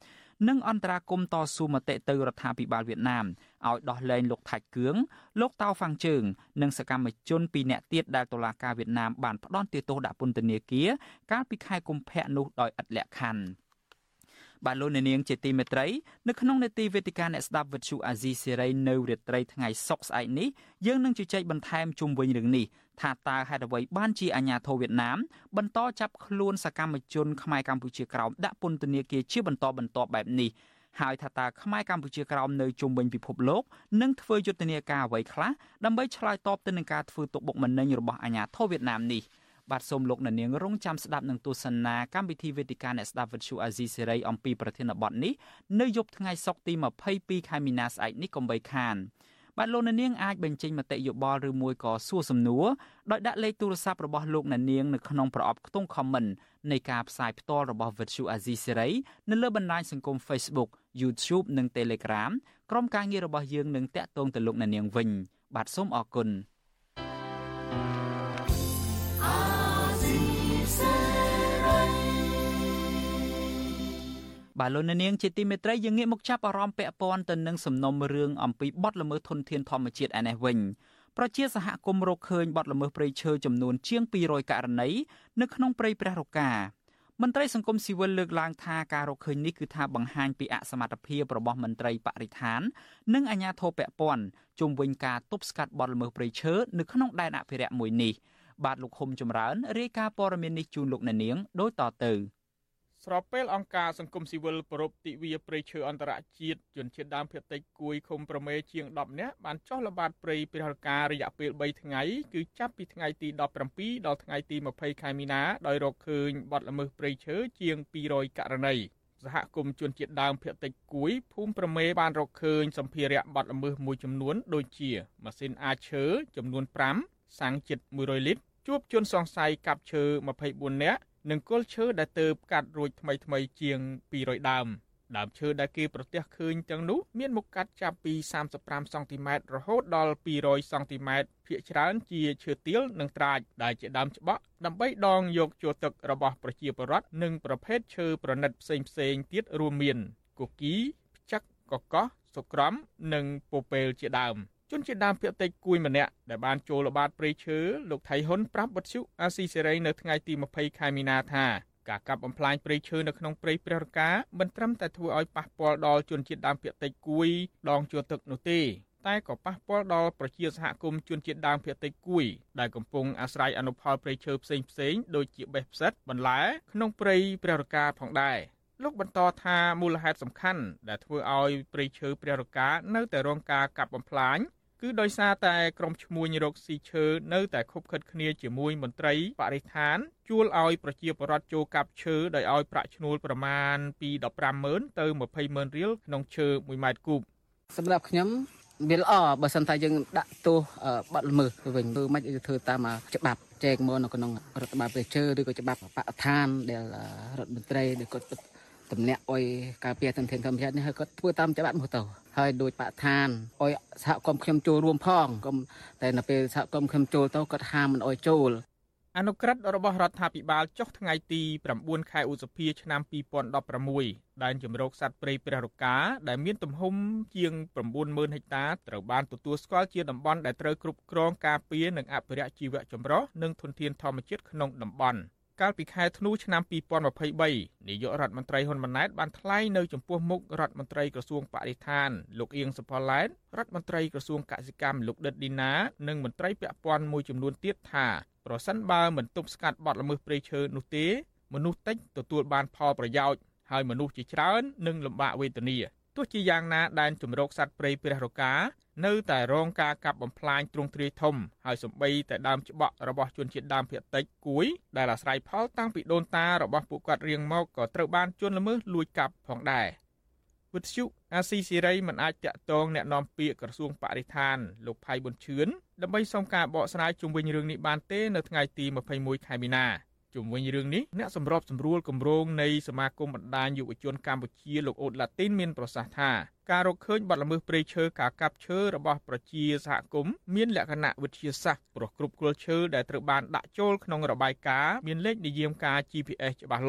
និងអន្តរាគមន៍តស៊ូមតិទៅរដ្ឋាភិបាលវៀតណាមឲ្យដោះលែងលោកថាច់គឿងលោកតៅហ្វាំងជើងនិងសកម្មជន2នាក់ទៀតដែលតុលាការវៀតណាមបានផ្ដន្ទាទោសដាក់ពន្ធនាគារកាលពីខែកុម្ភៈនោះដោយឥតលក្ខខណ្ឌបាទលោកនាងជាទីមេត្រីនៅក្នុងនេតិវេទិកាអ្នកស្ដាប់វិទ្យុអាស៊ីសេរីនៅរាត្រីថ្ងៃសុក្រស្អែកនេះយើងនឹងជជែកបន្ថែមជុំវិញរឿងនេះថាតើហេតុអ្វីបានជាអាញាធរវៀតណាមបន្តចាប់ខ្លួនសកម្មជនខ្មែរកម្ពុជាក្រោមដាក់ពន្ធនាគារជាបន្តបន្ទាប់បែបនេះហើយថាតើខ្មែរកម្ពុជាក្រោមនៅជុំវិញពិភពលោកនឹងធ្វើយុទ្ធនាការអ្វីខ្លះដើម្បីឆ្លើយតបទៅនឹងការធ្វើទុកបុកម្នេញរបស់អាញាធរវៀតណាមនេះបាទសូមលោកអ្នកនាងរងចាំស្ដាប់នឹងទស្សនាកម្មវិធីវេទិកាអ្នកស្ដាប់វិទ្យុអាស៊ីសេរីអំពីប្រធានបទនេះនៅយប់ថ្ងៃសុក្រទី22ខែមីនាស្អែកនេះកុំបីខានបាទលោកអ្នកនាងអាចបញ្ចេញមតិយោបល់ឬមួយក៏សួរសំណួរដោយដាក់លេខទូរស័ព្ទរបស់លោកអ្នកនាងនៅក្នុងប្រអប់ខ្ទង់ comment នៃការផ្សាយផ្ទាល់របស់វិទ្យុអាស៊ីសេរីនៅលើបណ្ដាញសង្គម Facebook YouTube និង Telegram ក្រុមការងាររបស់យើងនឹងតាក់ទងទៅលោកអ្នកនាងវិញបាទសូមអរគុណបាទលោកនាងជាទីមេត្រីយើងងាកមកចាប់អារម្មណ៍ពាក់ព័ន្ធទៅនឹងសំណុំរឿងអំពីបទល្មើសធនធានធម្មជាតិឯនេះវិញប្រជាសហគមន៍រកឃើញបទល្មើសព្រៃឈើចំនួនជាង200ករណីនៅក្នុងព្រៃព្រះរកាមន្ត្រីសង្គមស៊ីវិលលើកឡើងថាការរកឃើញនេះគឺថាបង្ហាញពីអសមត្ថភាពរបស់មន្ត្រីបរិស្ថាននិងអាជ្ញាធរពាក់ព័ន្ធជុំវិញការទប់ស្កាត់បទល្មើសព្រៃឈើនៅក្នុងដែនអភិរក្សមួយនេះបាទលោកហ៊ុំចម្រើនរាយការណ៍ព័ត៌មាននេះជូនលោកអ្នកនាងដូចតទៅស្របពេលអង្គការសង្គមស៊ីវិលប្រពៃទិវាព្រៃឈើអន្តរជាតិជនជាតិដើមភាគតិចគួយឃុំប្រមេជាង10នាក់បានចុះល្បាតព្រៃព្រះរការយៈពេល3ថ្ងៃគឺចាប់ពីថ្ងៃទី17ដល់ថ្ងៃទី20ខែមីនាដោយរកឃើញបទល្មើសព្រៃឈើជាង200ករណីសហគមន៍ជនជាតិដើមភាគតិចគួយភូមិប្រមេបានរកឃើញសម្ភារៈបទល្មើសមួយចំនួនដូចជាម៉ាស៊ីនអាចឈើចំនួន5សាំងជិត100លីត្រជួបជនសង្ស័យកាប់ឈើ24នាក់និងគល់ឈើដែលទើបកាត់រួចថ្មីជាង200ដើមឈើដែលគេប្រទះឃើញទាំងនោះមានមុខកាត់ចាប់ពី35សង់ទីម៉ែត្ររហូតដល់200សង់ទីម៉ែត្រភាគច្រើនជាឈើទាលនិងត្រាចដែលជាដើមច្បក់ដើម្បីដងយកចូលទឹករបស់ប្រជាពលរដ្ឋនិងប្រភេទឈើប្រណិតផ្សេងទៀតរួមមានគគីផ្ចឹកកកោះសុក្រំនិងពពែលជាដើមជនជាតិដើមភាគតិចគួយម្នាក់ដែលបានចូលល្បាតព្រៃឈើលោកថៃហ៊ុនប្រាប់វិទ្យុអាស៊ីសេរីនៅថ្ងៃទី20ខែមីនាថាការកាប់បំផ្លាញព្រៃឈើនៅក្នុងព្រៃព្រះរកាមិនត្រឹមតែធ្វើឲ្យប៉ះពាល់ដល់ជនជាតិដើមភាគតិចគួយដងជួរទឹកនោះទេតែក៏ប៉ះពាល់ដល់ប្រជាសហគមន៍ជនជាតិដើមភាគតិចគួយដែលកំពុងអាស្រ័យអនុផលព្រៃឈើផ្សេងដូចជាបេះផ្សិតបន្លែក្នុងព្រៃព្រះរកាផងដែរលោកបន្តថាមូលហេតុសំខាន់ដែលធ្វើឲ្យព្រៃឈើព្រះរកានៅតែរងការកាប់បំផ្លាញគឺដោយសារតែក្រុមឈ្មួញរកស៊ីឈើនៅតែខុបខិតគ្នាជាមួយមន្ត្រីបរិស្ថានជួលឲ្យប្រជាពលរដ្ឋចូលកាប់ឈើដោយឲ្យប្រាក់ឈ្នួលប្រមាណពី150000ទៅ200,000រៀលក្នុងឈើ1ម៉ែត្រគូបសម្រាប់ខ្ញុំវាល្អបើសិនតែយើងដាក់ទោសបាត់ល្មើសទៅវិញគឺមិនធ្វើតាមច្បាប់ចែកមកនៅក្នុងរដ្ឋបាលព្រៃឈើឬក៏ច្បាប់បរិស្ថានដែលរដ្ឋមន្ត្រីដែលគាត់តំណាក់អុយការពារធនធានធម្មជាតិនេះហើយគាត់ធ្វើតាមច្បាប់មកទៅហើយដោយបរិស្ថានអុយសហគមន៍ខ្ញុំចូលរួមផងតែនៅពេលសហគមន៍ខ្ញុំចូលទៅគាត់ហាមមិនអុយចូលអនុក្រឹត្យរបស់រដ្ឋាភិបាលចុះថ្ងៃទី9ខែឧសភាឆ្នាំ2016ដែនជម្រកសត្វព្រៃព្រះរកាដែលមានទំហំជាង90000ហិកតាត្រូវបានទទួលស្គាល់ជាតំបន់ដែលត្រូវគ្រប់គ្រងការពារនិងអភិរក្សជីវៈចម្រុះនិងធនធានធម្មជាតិក្នុងតំបន់កាលពីខែធ្នូឆ្នាំ2023នាយករដ្ឋមន្ត្រីហ៊ុនម៉ាណែតបានថ្លែងនៅចំពោះមុខរដ្ឋមន្ត្រីក្រសួងបរិស្ថានលោកអៀងសុផល្លែតរដ្ឋមន្ត្រីក្រសួងកសិកម្មលោកដិតឌីណានិងមន្ត្រីពាក់ព័ន្ធមួយចំនួនទៀតថាប្រសិនបើមិនទប់ស្កាត់បទល្មើសព្រៃឈើនោះទេមនុស្សតិចទទួលបានផលប្រយោជន៍ហើយមនុស្សជាច្រើននឹងលំបាកវេទនាទោះជាយ៉ាងណាដែនជម្រកសត្វព្រៃព្រះរកានៅតែរងការកាប់បំផ្លាញទ្រង់ទ្រាយធំហើយសូម្បីតែដើមច្បក់របស់ជនជាតិដើមភាគតិចគួយដែលអាស្រ័យផលតាំងពីដូនតារបស់ពួកគាត់រៀងមកក៏ត្រូវបានជនល្មើសលួចកាប់ផងដែរវិទ្យុអាស៊ីសេរីមិនអាចតាក់ទងអ្នកនាំពាក្យក្រសួងបរិស្ថានលោកផៃប៊ុនឈឿនដើម្បីសុំការបកស្រាយជុំវិញរឿងនេះបានទេនៅថ្ងៃទី21ខែមីនាជុំវិញរឿងនេះអ្នកសម្របសម្រួលគម្រោងនៃសមាគមបណ្ដាញយុវជនកម្ពុជាលោកអូតឡាទីនមានប្រសាសន៍ថាការរកឃើញបទល្មើសព្រៃឈើការកាប់ឈើរបស់ប្រជាសហគមន៍មានលក្ខណៈវិទ្យាសាស្ត្រព្រោះគ្រប់គល់ឈើដែលត្រូវបានដាក់ចូលក្នុងរបាយការណ៍មានលេខនិយមការ GPS ច្បាស់លាស់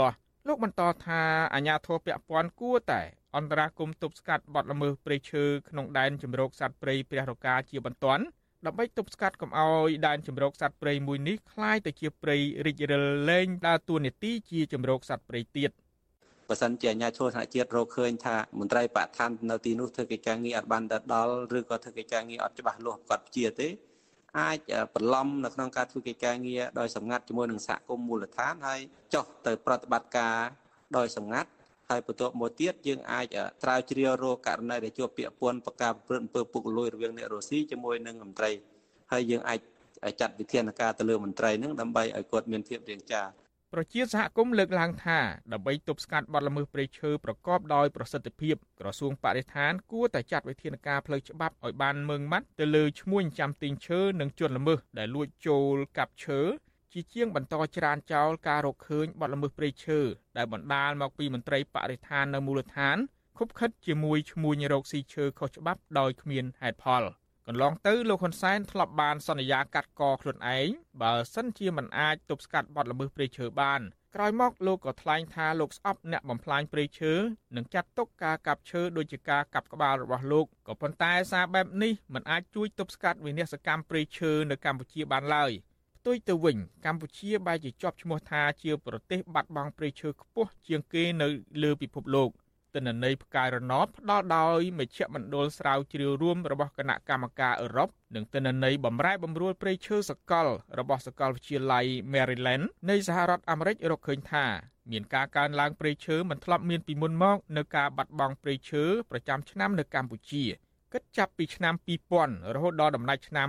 លោកបន្តថាអាជ្ញាធរពាក់ព័ន្ធគួរតែអន្តរាគមន៍ទប់ស្កាត់បទល្មើសព្រៃឈើក្នុងដែនជម្រកសត្វព្រៃព្រះរកាជាបន្ទាន់ដើម្បីទប់ស្កាត់កុំឲ្យដែនជម្រកសត្វព្រៃមួយនេះคล้ายទៅជាព្រៃរិចរិលលែងដើរតួនាទីជាជម្រកសត្វព្រៃទៀតបើសិនជាអាជ្ញាធរថ្នាក់ជាតិរកឃើញថាមន្ត្រីបរិស្ថាននៅទីនោះធ្វើកិច្ចការងារអត់បានដល់ឬក៏ធ្វើកិច្ចការងារអត់ច្បាស់លាស់គាត់ព្យាទេអាចបន្លំនៅក្នុងការធ្វើកិច្ចការងារដោយសម្ងាត់ជាមួយនឹងសហគមន៍មូលដ្ឋានហើយចុះទៅប្រតិបត្តិការដោយសម្ងាត់ហើយបន្ទាប់មកទៀតយើងអាចត្រាវជ្រាវរកករណីដែលជាប់ពាក់ព័ន្ធប្រការប្រព្រឹត្តអំពើពុករលួយរវាងអ្នករុស្ស៊ីជាមួយនឹងមន្ត្រីហើយយើងអាចចាត់វិធានការទៅលើមន្ត្រីនឹងដើម្បីឲ្យគាត់មានភាពរាងចាប្រជាសហគមន៍លើកឡើងថាដើម្បីទប់ស្កាត់បទល្មើសព្រៃឈើប្រកបដោយប្រសិទ្ធភាពក្រសួងបរិស្ថានគួរតែចាត់វិធានការផ្លូវច្បាប់ឲ្យបានម៉ឺងម៉ាត់ទៅលើឈ្មួញចាំទិញឈើនិងជនល្មើសដែលលួចចូលកាប់ឈើជាជាងបន្តច្រានចោលការរកឃើញបទល្មើសព្រៃឈើដែលបណ្ដាលមកពីមន្ត្រីបរិស្ថាននៅមូលដ្ឋានខុបខិតជាមួយឈ្មួញរកស៊ីឈើខុសច្បាប់ដោយគ្មានហេតុផលកន្លងទៅលោកហ៊ុនសែនធ្លាប់បានសន្យាកាត់កខ្លួនឯងបើសិនជាមិនអាចទប់ស្កាត់បទល្មើសព្រៃឈើបានក្រោយមកលោកក៏ថ្លែងថាលោកស្អប់អ្នកបំផ្លាញព្រៃឈើនិងចាត់ទុកការកាប់ឈើដូចជាការកាប់ក្បាលរបស់លោកក៏ប៉ុន្តែសារបែបនេះមិនអាចជួយទប់ស្កាត់វិនាសកម្មព្រៃឈើនៅកម្ពុជាបានឡើយផ្ទុយទៅវិញកម្ពុជាបែរជាជាប់ឈ្មោះថាជាប្រទេសបាត់បង់ព្រៃឈើខ្ពស់ជាងគេនៅលើពិភពលោកទិន្នន័យផ្កាយរណបផ្ដល់ដោយមជ្ឈមណ្ឌលស្រាវជ្រាវរួមរបស់គណៈកម្មការអឺរ៉ុបនិងទិន្នន័យបំរែបំរួលព្រៃឈើសកលរបស់សាកលវិទ្យាល័យ Maryland នៃសហរដ្ឋអាមេរិករកឃើញថាមានការកើនឡើងព្រៃឈើមិនធ្លាប់មានពីមុនមកនៅការបាត់បង់ព្រៃឈើប្រចាំឆ្នាំនៅកម្ពុជាគិតចាប់ពីឆ្នាំ2000រហូតដល់ដំណាច់ឆ្នាំ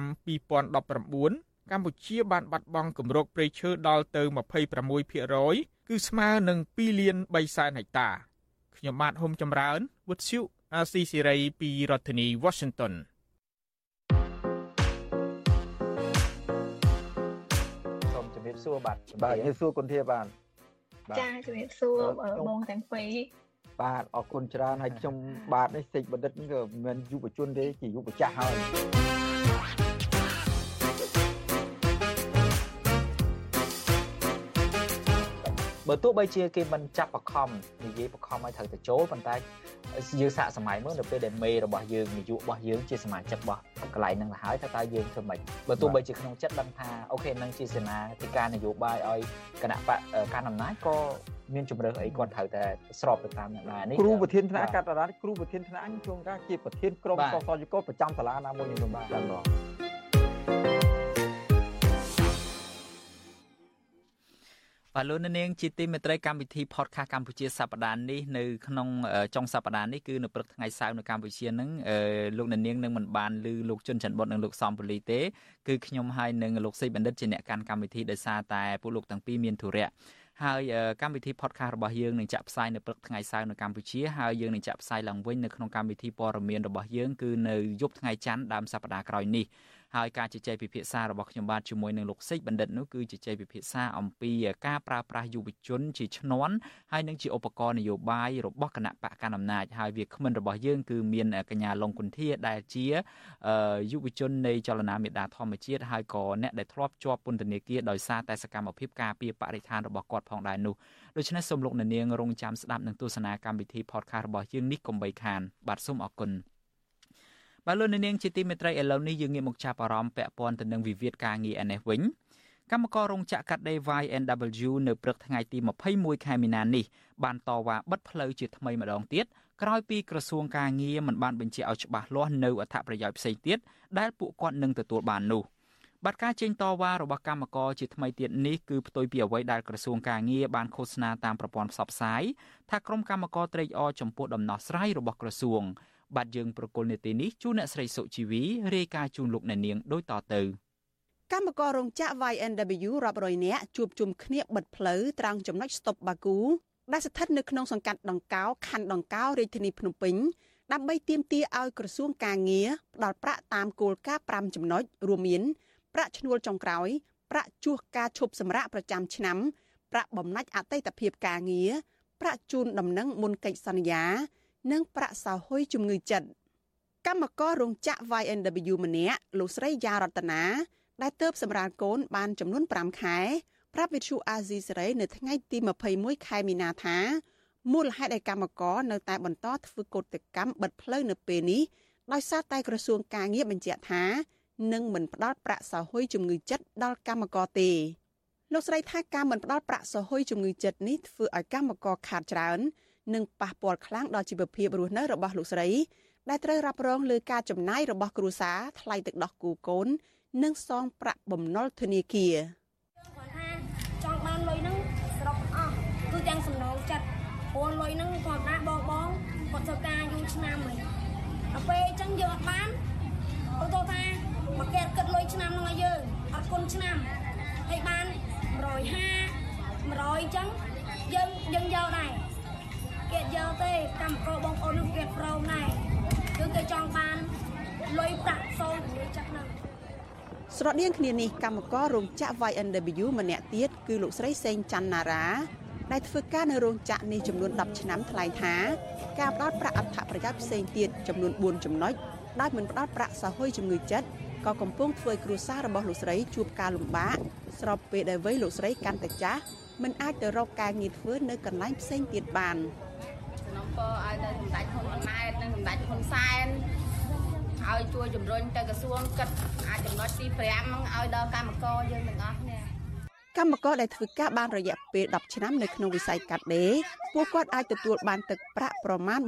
2019កម្ពុជាបានបាត់បង់គម្របព្រៃឈើដល់ទៅ 26% គឺស្មើនឹង 2 លាន 3 សែនហិកតាខ្ញុំបាទហុំចម្រើនវិទ្យុអាស៊ីសេរីពីរដ្ឋធានី Washington សូមជម្រាបសួរបាទជំរាបសួរគុណធាបាទចាជំរាបសួរបងទាំងពីរបាទអរគុណច្រើនហើយខ្ញុំបាទនេះសេចបណ្ឌិតនេះក៏មិនយុវជនទេជាយុវចាស់ហើយបើទោះបីជាគេមិនចាប់បខំនិយាយបខំឲ្យត្រូវទៅចូលប៉ុន្តែយើងសាកសម័យមើលនៅពេលដែលមេរបស់យើងនាយករបស់យើងជាសមាជិករបស់កន្លែងហ្នឹងទៅហើយថាតើយើងធ្វើម៉េចបើទោះបីជាក្នុងចិត្តដឹងថាអូខេនឹងជាសេនាធិការនយោបាយឲ្យគណៈបកកាន់អំណាចក៏មានជំរឿនអីគាត់ត្រូវតែស្របទៅតាមនឹងដែរនេះគ្រូប្រធានថ្នាក់កាត់តារាគ្រូប្រធានថ្នាក់ខ្ញុំជួនកាលជាប្រធានក្រុមសសយុគប្រចាំសាលាណាមួយខ្ញុំបាទដឹងបងបាទលោកនាងជាទីមេត្រីកម្មវិធី podcast កម្ពុជាសប្តាហ៍នេះនៅក្នុងចុងសប្តាហ៍នេះគឺនៅព្រឹកថ្ងៃសៅរ៍នៅកម្ពុជានឹងលោកនាងនឹងមិនបានឮលោកជុនច័ន្ទបុតនិងលោកសំពូលីទេគឺខ្ញុំហើយនិងលោកសេចបណ្ឌិតជាអ្នកកាន់កម្មវិធីដោយសារតែពួកលោកទាំងពីរមានធុរៈហើយកម្មវិធី podcast របស់យើងនឹងចាក់ផ្សាយនៅព្រឹកថ្ងៃសៅរ៍នៅកម្ពុជាហើយយើងនឹងចាក់ផ្សាយឡើងវិញនៅក្នុងកម្មវិធីព័ត៌មានរបស់យើងគឺនៅយប់ថ្ងៃច័ន្ទដើមសប្តាហ៍ក្រោយនេះហើយការជជែកពិភាក្សារបស់ខ្ញុំបាទជាមួយនឹងលោកសេចបណ្ឌិតនោះគឺជជែកពិភាក្សាអំពីការប្រើប្រាស់យុវជនជាឈ្នាន់ហើយនឹងជាឧបករណ៍នយោបាយរបស់គណៈបកកណ្ដាលអំណាចហើយវាគ្មិនរបស់យើងគឺមានកញ្ញាឡុងគុន្ធាដែលជាយុវជននៃចលនាមេដាធម្មជាតិហើយក៏អ្នកដែលធ្លាប់ជាប់ពន្ធនាគារដោយសារតែសកម្មភាពការពារបរិស្ថានរបស់គាត់ផងដែរនោះដូច្នេះសូមលោកអ្នកនាងរងចាំស្ដាប់និងទស្សនាកម្មវិធី podcast របស់យើងនេះកុំបីខានបាទសូមអរគុណបាទលោកនាងជាទីមេត្រីឥឡូវនេះយើងងាកមកចាប់អារម្មណ៍ពាក់ព័ន្ធទៅនឹងវិវាទការងារឯនេះវិញកម្មកររោងចក្រកាត់ដេរ YNW នៅព្រឹកថ្ងៃទី21ខែមីនានេះបានតវ៉ាបិទផ្លូវជាថ្មីម្ដងទៀតក្រោយពីក្រសួងការងារមិនបានបញ្ជាក់ឲ្យច្បាស់លាស់នៅអត្ថប្រយោជន៍ផ្សេងទៀតដែលពួកគាត់នឹងទទួលបាននោះបាត់ការចេញតវ៉ារបស់កម្មករជាថ្មីទៀតនេះគឺផ្ទុយពីអ្វីដែលក្រសួងការងារបានឃោសនាតាមប្រព័ន្ធផ្សព្វផ្សាយថាក្រុមកម្មករត្រេកអរចំពោះដំណោះស្រាយរបស់ក្រសួងបាទយើងប្រកុលនេតិនេះជួនអ្នកស្រីសុជីវីរាយការណ៍ជូនលោកអ្នកនាងដូចតទៅកម្មកររោងចក្រ YNW រាប់រយនាក់ជួបជុំគ្នាបិទផ្លូវត្រង់ចំណុចស្តុបបាគូដែលស្ថិតនៅក្នុងសង្កាត់ដង្កោខណ្ឌដង្កោរាជធានីភ្នំពេញដើម្បីទាមទារឲ្យក្រសួងការងារផ្តល់ប្រាក់តាមគោលការណ៍5ចំណុចរួមមានប្រាក់ឈ្នួលចុងក្រោយប្រាក់ជួសការឈប់សម្រាកប្រចាំឆ្នាំប្រាក់បំណាច់អតីតភាពការងារប្រាក់ជូនដំណឹងមុនកិច្ចសន្យានិងប្រាក់សោហ៊ុយជំងឺចិត្តកម្មកររោងចក្រ YNW ម្នាក់លោកស្រីយ៉ារតនាដែលទើបសម្រាលកូនបានចំនួន5ខែប្រាប់វិទ្យុអាស៊ីសេរីនៅថ្ងៃទី21ខែមីនាថាមូលហេតុដែលកម្មករនៅតែបន្តធ្វើកោតកម្មបិទផ្លូវនៅពេលនេះដោយសារតែក្រសួងការងារបញ្ជាក់ថានឹងមិនផ្ដល់ប្រាក់សហួយជំងឺចិត្តដល់កម្មករទេលោកស្រីថាការមិនផ្ដល់ប្រាក់សហួយជំងឺចិត្តនេះធ្វើឲ្យកម្មករខាតច្រើននិងប៉ះពាល់ខ្លាំងដល់ជីវភាពរស់នៅរបស់លោកស្រីដែលត្រូវរ៉ាប់រងលើការចំណាយរបស់គ្រួសារថ្លៃទឹកដោះគូកូននិងសងប្រាក់បំណុលធនាគារចង់បានលុយហ្នឹងស្រុកអស់គឺទាំងសំណងចិត្តព្រោះលុយហ្នឹងគាត់ណាបងគាត់ធ្វើការយូរឆ្នាំហើយដល់ពេលអញ្ចឹងយើងអត់បានអូតូថាមកគេគិតលុយឆ្នាំហ្នឹងឲ្យយើងអត់គុណឆ្នាំហើយបាន150 100អញ្ចឹងយើងយកដែរគេយកទេកម្មករបងប្អូននឹងគេប្រមដែរគឺគេចង់បានលុយប្រាក់សូនជំនួយចិត្តហ្នឹងស្រដៀងគ្នានេះកម្មកររោងចក្រ YNW ម្នាក់ទៀតគឺលោកស្រីសេងច័ន្ទណារាដែលធ្វើការនៅរោងចក្រនេះចំនួន10ឆ្នាំថ្លែងថាការផ្ដល់ប្រាក់អត្ថប្រយោជន៍ផ្សេងទៀតចំនួន4ចំណុចដោយមិនផ្ដល់ប្រាក់សហួយជំងឺចិត្តក៏កំពុងធ្វើឲ្យគ្រួសាររបស់លោកស្រីជួបការលំបាកស្របពេលដែលវ័យលោកស្រីកាន់តែចាស់មិនអាចទៅរកការងារធ្វើនៅកន្លែងផ្សេងទៀតបានខ្ញុំក៏ឲ្យនៅសម្ដេចហ៊ុនម៉ាណែតនិងសម្ដេចហ៊ុនសែនឲ្យជួយជំរុញទៅក្រសួងគិតអាចចំណុចទី5ហ្នឹងឲ្យដល់កម្មករយើងទាំងអស់គ្នាកម្មករដែលធ្វើការបានរយៈពេល10ឆ្នាំនៅក្នុងវិស័យកាត់ដេរពួកគាត់អាចទទួលបានទឹកប្រាក់ប្រមាណ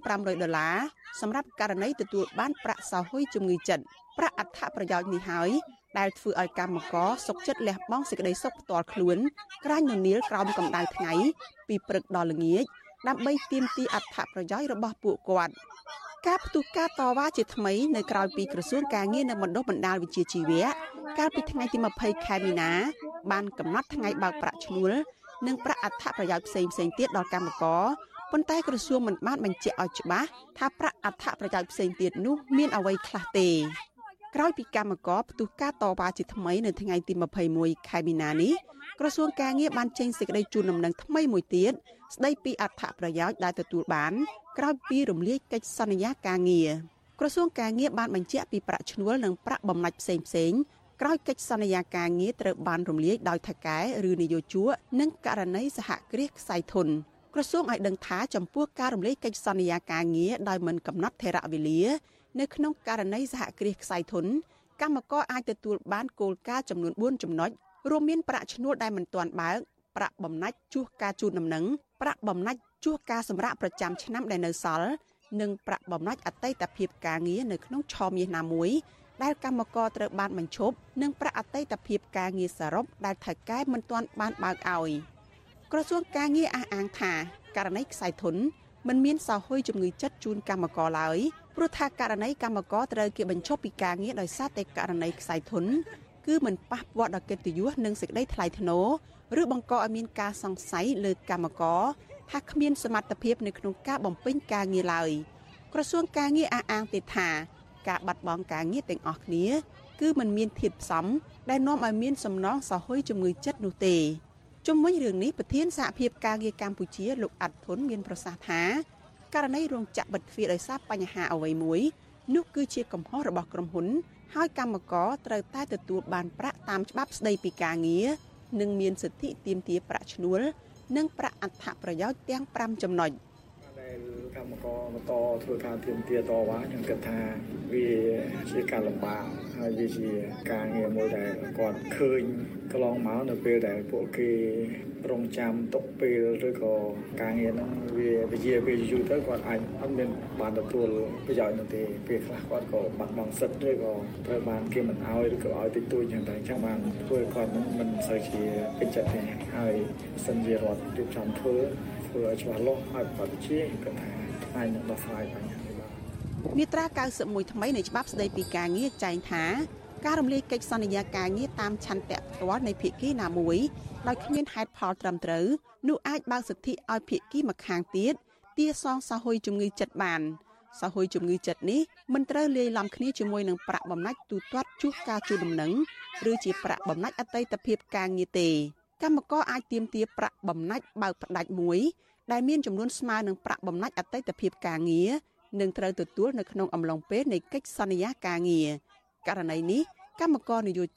$1,500សម្រាប់ករណីទទួលបានប្រាក់សហួយជំងឺចិត្តប្រាក់អត្ថប្រយោជន៍នេះហើយដែលធ្វើឲ្យកម្មករសុខចិត្តលះបង់សេចក្តីសុខផ្ទាល់ខ្លួនក្រាញននាលក្រោមកម្ដៅថ្ងៃពីព្រឹកដល់ល្ងាចដើម្បីទាមទារអត្ថប្រយោជន៍របស់ពួកគាត់ការផ្ទុះការតវ៉ាជាថ្មីនៅក្រៅពីក្រសួងការងារនិងបណ្ដុះបណ្ដាលវិជ្ជាជីវៈកាលពីថ្ងៃទី20ខែមីនាបានកំណត់ថ្ងៃបើកប្រាក់ឈ្នួលនិងប្រាក់អត្ថប្រយោជន៍ផ្សេងៗទៀតដល់កម្មករប៉ុន្តែក្រសួងមិនបានបញ្ជាក់ឲ្យច្បាស់ថាប្រាក់អត្ថប្រយោជន៍ផ្សេងទៀតនោះមានអ្វីខ្លះទេក្រោយពីកម្មករផ្ទុះការតវ៉ាជាថ្មីនៅថ្ងៃទី21ខែមីនានេះក្រសួងការងារបានចេញសេចក្តីជូនដំណឹងថ្មីមួយទៀតស្តីពីអត្ថប្រយោជន៍ដែលទទួលបានក្រោយពីរំលាយកិច្ចសន្យាការងារក្រសួងការងារបានបញ្ជាក់ពីប្រាក់ឈ្នួលនិងប្រាក់បំណាច់ផ្សេងៗក្រោយកិច្ចសន្យាការងារត្រូវបានរំលាយដោយថៅកែឬនយោជកនិងករណីសហគ្រាសខ្សែធនក្រសួងឲ្យដឹងថាចំពោះការរំលាយកិច្ចសន្យាការងារដោយមិនកំណត់ថេរវេលានៅក្នុងករណីសហគ្រាសខ្សែធនកម្មករអាចទទួលបានគោលការណ៍ចំនួន4ចំណុចរួមមានប្រាក់ឈ្នួលដែលមិនទាន់បើកប្រាក់បំណាច់ជួសការជូនដំណឹងប្រាក់បំណាច់ជួសការសម្រាប់ប្រចាំឆ្នាំដែលនៅសល់និងប្រាក់បំណាច់អតីតភាពការងារនៅក្នុងឆមាសណាមួយដែលកម្មករត្រូវបានបញ្ឈប់និងប្រាក់អតីតភាពការងារសរុបដែលថៅកែមិនទាន់បានបើកឲ្យក្រសួងការងារអះអាងថាករណីខ្សែធនមិនមានសហួយជំងឺចិត្តជូនកម្មករឡើយព្រោះថាករណីកម្មករត្រូវគេបញ្ឈប់ពីការងារដោយសារតែករណីខ្សែធនគឺមិនប៉ះពាល់ដល់កិត្តិយសនិងសេចក្តីថ្លៃថ្នូរឬបង្កឲ្យមានការសង្ស័យលើកម្មករថាគ្មានសមត្ថភាពនៅក្នុងការបំពេញការងារឡើយក្រសួងការងារអះអាងទៀតថាការបាត់បង់ការងារទាំងអស់គ្នាគឺមិនមានធាតុផ្សំដែលនាំឲ្យមានសំណងសហួយជំងឺចិត្តនោះទេជុំវិញរឿងនេះប្រធានសហភាពការងារកម្ពុជាលោកអាត់ធុនមានប្រសាសន៍ថាករណីរោងចក្របិទទ្វារដោយសារបញ្ហាអ្វីមួយនោះគឺជាកំហុសរបស់ក្រុមហ៊ុនហើយកម្មករត្រូវតែទទួលបានប្រាក់តាមច្បាប់ស្តីពីការងារនិងមានសិទ្ធិទាមទារប្រាក់ឈ្នួលនិងប្រាក់អត្ថប្រយោជន៍ទាំង5ចំណុចដែលកម្មករបន្តធ្វើការទាមទារតវ៉ាខ្ញុំគិតថាវាជាការលំបាកហើយវាជាការងារមួយដែលគាត់ឃើញកន្លងមកនៅពេលដែលពួកគេរងចាំទុកពេលឬក៏ការងារហ្នឹងវាជាពេលយូរទៅគាត់អាចអត់មានបានទទួលប្រយោជន៍នោះទេពេលខ្លះគាត់ក៏បាត់បង់សិទ្ធិឬក៏ត្រូវបានគេមិនអោយឬក៏ឲ្យតិចតួចយ៉ាងតែចឹងបានធ្វើឲ្យគាត់មិនសូវជាពេញចិត្តទេហើយសិនជារដ្ឋរៀបចំធ្វើឲ្យច្បាស់លាស់ឲ្យប្រតិជាគាត់ថាអាចនឹងដោះស្រាយបញ្ហានេះបានមាត្រា91ថ្មីនៃច្បាប់ស្តីពីការងារចែងថាការរំលាយកិច្ចសន្យាការងារតាមឆន្ទៈផ្ទាល់នៃភាគីណាមួយដោយគ្មានហេតុផលត្រឹមត្រូវនោះអាចបើកសិទ្ធិឲ្យភាគីម្ខាងទៀតទារសងសហួយជំងឺចិត្តបានសហួយជំងឺចិត្តនេះមិនត្រូវលាយឡំគ្នាជាមួយនឹងប្រាក់បំណាច់ទូទាត់ជួសការជូនដំណឹងឬជាប្រាក់បំណាច់អតីតភាពការងារទេកម្មករអាចទាមទារប្រាក់បំណាច់បើកផ្ដាច់មួយដែលមានចំនួនស្មើនឹងប្រាក់បំណាច់អតីតភាពការងារនិងត្រូវទទួលនៅក្នុងអំឡុងពេលនៃកិច្ចសន្យាការងារករណីនេះកម្មករនិយោជិត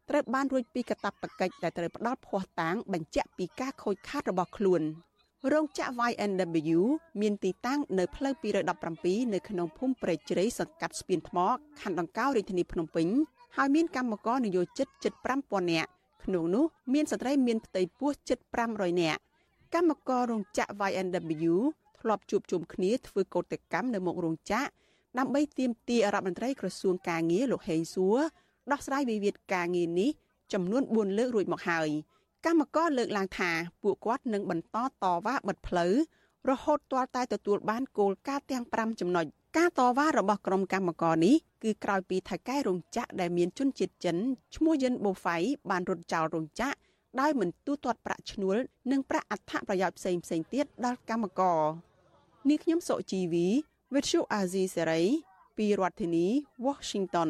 ត្រូវបានរួចពីកាតព្វកិច្ចដែលត្រូវផ្ដល់ភស្តុតាងបញ្ជាក់ពីការខូចខាតរបស់ខ្លួនរោងចក្រ YNW មានទីតាំងនៅផ្លូវ217នៅក្នុងភូមិព្រែកជ្រៃសង្កាត់ស្ពានថ្មខណ្ឌដង្កោរាជធានីភ្នំពេញហើយមានកម្មករនិយោជិតជិត 5000 នាក់ក្នុងនោះមានស្ត្រីមានផ្ទៃពោះជិត500នាក់កម្មកររោងចក្រ YNW ធ្លាប់ជួបជុំគ្នាធ្វើកោតកម្មនៅមុខរោងចក្រដើម្បីទាមទាររដ្ឋមន្ត្រីក្រសួងកាងារលោកហេងសួរដោះស្រាយវិវាទការងារនេះចំនួន4លើករួចមកហើយកម្មករលើកឡើងថាពួកគាត់នឹងបន្តតវ៉ាបិទផ្លូវរហូតទាល់តែទទួលបានគោលការណ៍ទាំង5ចំណុចការតវ៉ារបស់ក្រុមកម្មករនេះគឺក្រោយពីថៅកែរោងចក្រដែលមានជនជាតិចិនឈ្មោះយិនបូហ្វៃបានរត់ចោលរោងចក្រដោយមិនទូទាត់ប្រាក់ឈ្នួលនិងប្រាក់អត្ថប្រយោជន៍ផ្សេងៗទៀតដល់កម្មករនេះខ្ញុំសុជីវី Virtual Azizi Serai ពីរដ្ឋធានី Washington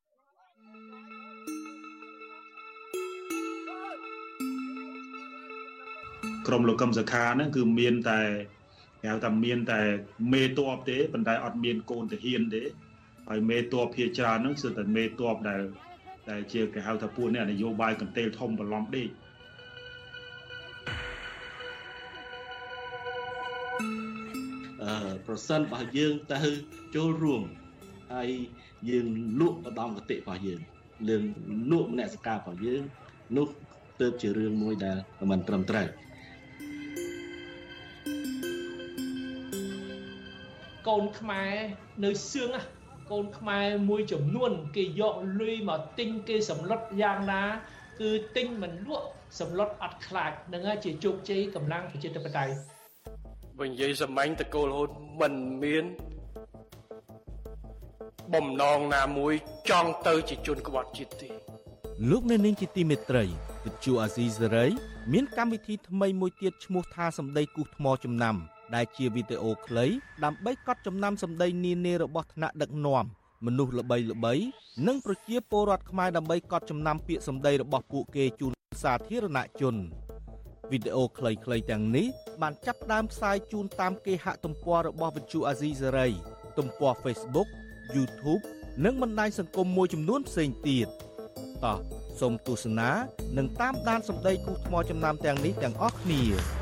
ក្រុមលោកកឹមសុខាហ្នឹងគឺមានតែគេហៅថាមានតែមេតបទេប៉ុន្តែអត់មានកូនទាហានទេហើយមេតបភាគច្រើនហ្នឹងគឺតែមេតបដែលជាគេហៅថាពួកអ្នកនយោបាយកន្ទេលធំបន្លំដេកប្រសិនបើយើងទៅចូលរួមហើយយើងលក់ឧត្តមគតិរបស់យើងលក់មនសិការរបស់យើងនោះទើបជារឿងមួយដែលមិនត្រឹមត្រូវកូនខ្មែរនៅសឿងកូនខ្មែរមួយចំនួនគេយកលុយមកទិញគេសម្លុតយ៉ាងណាគឺទិញមិនលក់សម្លុតអត់ខ្លាចនឹងជាជោគជ័យកម្លាំងប្រជាធិបតេយ្យបើនិយាយសម្ាញ់តកូលរហូតមិនមានបំណងណាមួយចង់ទៅជាជនក្បត់ជាតិទេលោកអ្នកនាងជាទីមេត្រីវិទ្យុអាស៊ីសេរីមានកម្មវិធីថ្មីមួយទៀតឈ្មោះថាសម្ដីគូសថ្មចំណាំដែលជាវីដេអូខ្លីដើម្បីកត់ចំណាំសម្ដីនានារបស់ថ្នាក់ដឹកនាំមនុស្សល្បីៗនិងប្រជាពលរដ្ឋខ្មែរដើម្បីកត់ចំណាំពាក្យសម្ដីរបស់ពួកគេជូនសាធារណជនវីដេអូខ្លីៗទាំងនេះបានចាប់ផ្ដើមផ្សាយជូនតាមគេហទំព័ររបស់វិទ្យុអាស៊ីសេរីទំព័រ Facebook YouTube និងបណ្ដាញសង្គមមួយចំនួនផ្សេងទៀតតោះសូមទស្សនានិងតាមដានសម្ដីគូសថ្មចំណាំទាំងនេះទាំងអស់គ្នា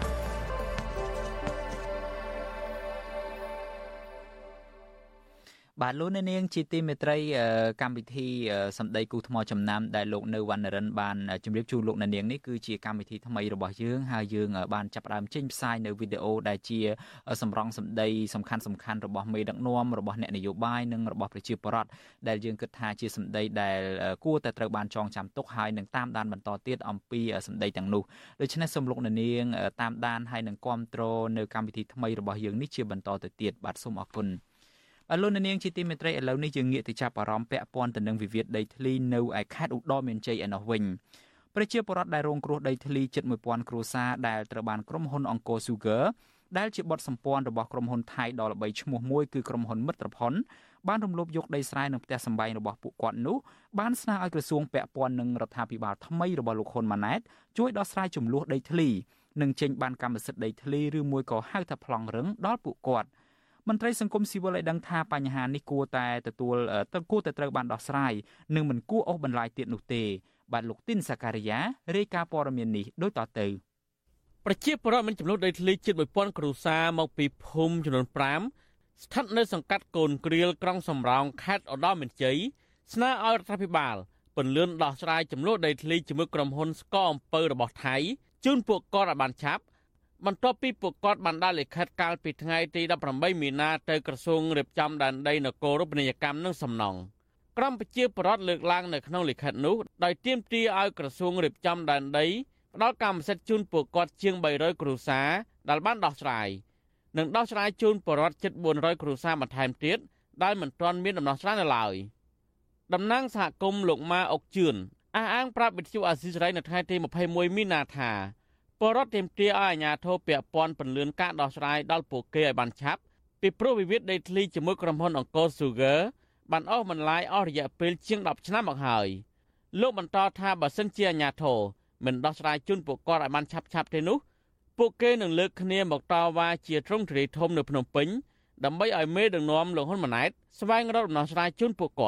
បាទលោកអ្នកនាងជាទីមេត្រីកម្មវិធីសម្ដីគូថ្មចំណាំដែលលោកនៅវណ្ណរិនបានជម្រាបជូនលោកអ្នកនាងនេះគឺជាកម្មវិធីថ្មីរបស់យើងហើយយើងបានចាប់ផ្ដើមចេញផ្សាយនៅវីដេអូដែលជាសម្រងសម្ដីសំខាន់របស់មេដឹកនាំរបស់អ្នកនយោបាយនិងរបស់ប្រជាពលរដ្ឋដែលយើងគិតថាជាសម្ដីដែលគួរតែត្រូវបានចងចាំទុកហើយនឹងតាមដានបន្តទៀតអំពីសម្ដីទាំងនោះដូច្នេះសូមលោកអ្នកនាងតាមដានហើយនឹងគាំទ្រនៅកម្មវិធីថ្មីរបស់យើងនេះជាបន្តទៅទៀតបាទសូមអរគុណលោកនាងជាទីមេត្រីឥឡូវនេះយើងងាកទៅចាប់អារម្មណ៍ពាក់ព័ន្ធទៅនឹងវិវាទដីធ្លីនៅឯខេត្តឧត្តរមានជ័យឯណោះវិញប្រជាពលរដ្ឋដែលរងគ្រោះដីធ្លីជិត 1000 គ្រួសារដែលត្រូវបានក្រុមហ៊ុនអង្គរ Sugar ដែលជាបុតសម្ព័ន្ធរបស់ក្រុមហ៊ុនថៃដ៏ល្បីឈ្មោះមួយគឺក្រុមហ៊ុនមិត្តផលបានរំលោភយកដីស្រែនិងផ្ទះសម្បែងរបស់ពួកគាត់នោះបានស្នើឲ្យក្រសួងពាក់ព័ន្ធនឹងរដ្ឋាភិបាលថ្មីរបស់លោកហ៊ុនម៉ាណែតជួយដោះស្រាយចំនួនដីធ្លីនិងចេញបានកម្មសិទ្ធិដីធ្លីឬមួយក៏ហៅថាប្លង់រឹងដល់ពួកគាត់មន្ត្រីសង្គមស៊ីវិលឲ្យដឹងថាបញ្ហានេះគួរតែត្រូវបានដោះស្រាយនិងមិនគួរអូសបន្លាយទៀតនោះទេបាទលោកទីនសាការីយ៉ារាយការណ៍ព័ត៌មាននេះដូចតទៅប្រជាពលរដ្ឋមានចំនួនដីធ្លីជិត 1000 គ្រួសារមកពីភូមិចំនួន5ស្ថិតនៅសង្កាត់កូនគ្រៀលក្រុងសំរោងខេត្តឧត្តរមានជ័យស្នើឲ្យរដ្ឋាភិបាលពន្លឿនដោះស្រាយចំនួនដីធ្លីជាមួយក្រុមហ៊ុនស្កអំពៅរបស់ថៃជូនពួកគាត់ឲ្យបានឆាប់បន្ទាប់ពីពួកគាត់បានដាក់លិខិតកាលពីថ្ងៃទី18មីនាទៅក្រសួងរៀបចំដែនដីនគររូបនីយកម្មនិងសំណង់ក្រុមប្រជាពលរដ្ឋលើកឡើងនៅក្នុងលិខិតនោះដោយទាមទារឲ្យក្រសួងរៀបចំដែនដីផ្ដល់កម្មសិទ្ធិជូនពួកគាត់ជាង300គ្រួសារដែលបានដោះស្រាយនិងដោះស្រាយជូនពលរដ្ឋជិត400គ្រួសារបន្ថែមទៀតដែលមិនទាន់មានដំណោះស្រាយនៅឡើយតំណាងសហគមន៍លោកម៉ាអុកជឿនអះអាងប្រាប់វិទ្យុអាស៊ីសេរីនៅថ្ងៃទី21មីនាថាពលរដ្ឋទាមទារឲ្យអាជ្ញាធរពាក់ព័ន្ធពន្លឿនការដោះស្រាយដល់ពួកគេឲ្យបានឆាប់ពីព្រោះវិវាទដីធ្លីជាមួយក្រុមហ៊ុនអង្គរ Sugar បានអូសបន្លាយអស់រយៈពេលជាង10ឆ្នាំមកហើយលោកបន្តថាបើសិនជាអាជ្ញាធរមិនដោះស្រាយជូនពួកគាត់ឲ្យបានឆាប់ទេនោះពួកគេនឹងលើកគ្នាមកតវ៉ាជាទ្រង់ទ្រាយធំនៅភ្នំពេញដើម្បីឲ្យមេដឹកនាំលោកហ៊ុនម៉ាណែតស្វែងរកដំណោះស្រាយជូនពួកគាត់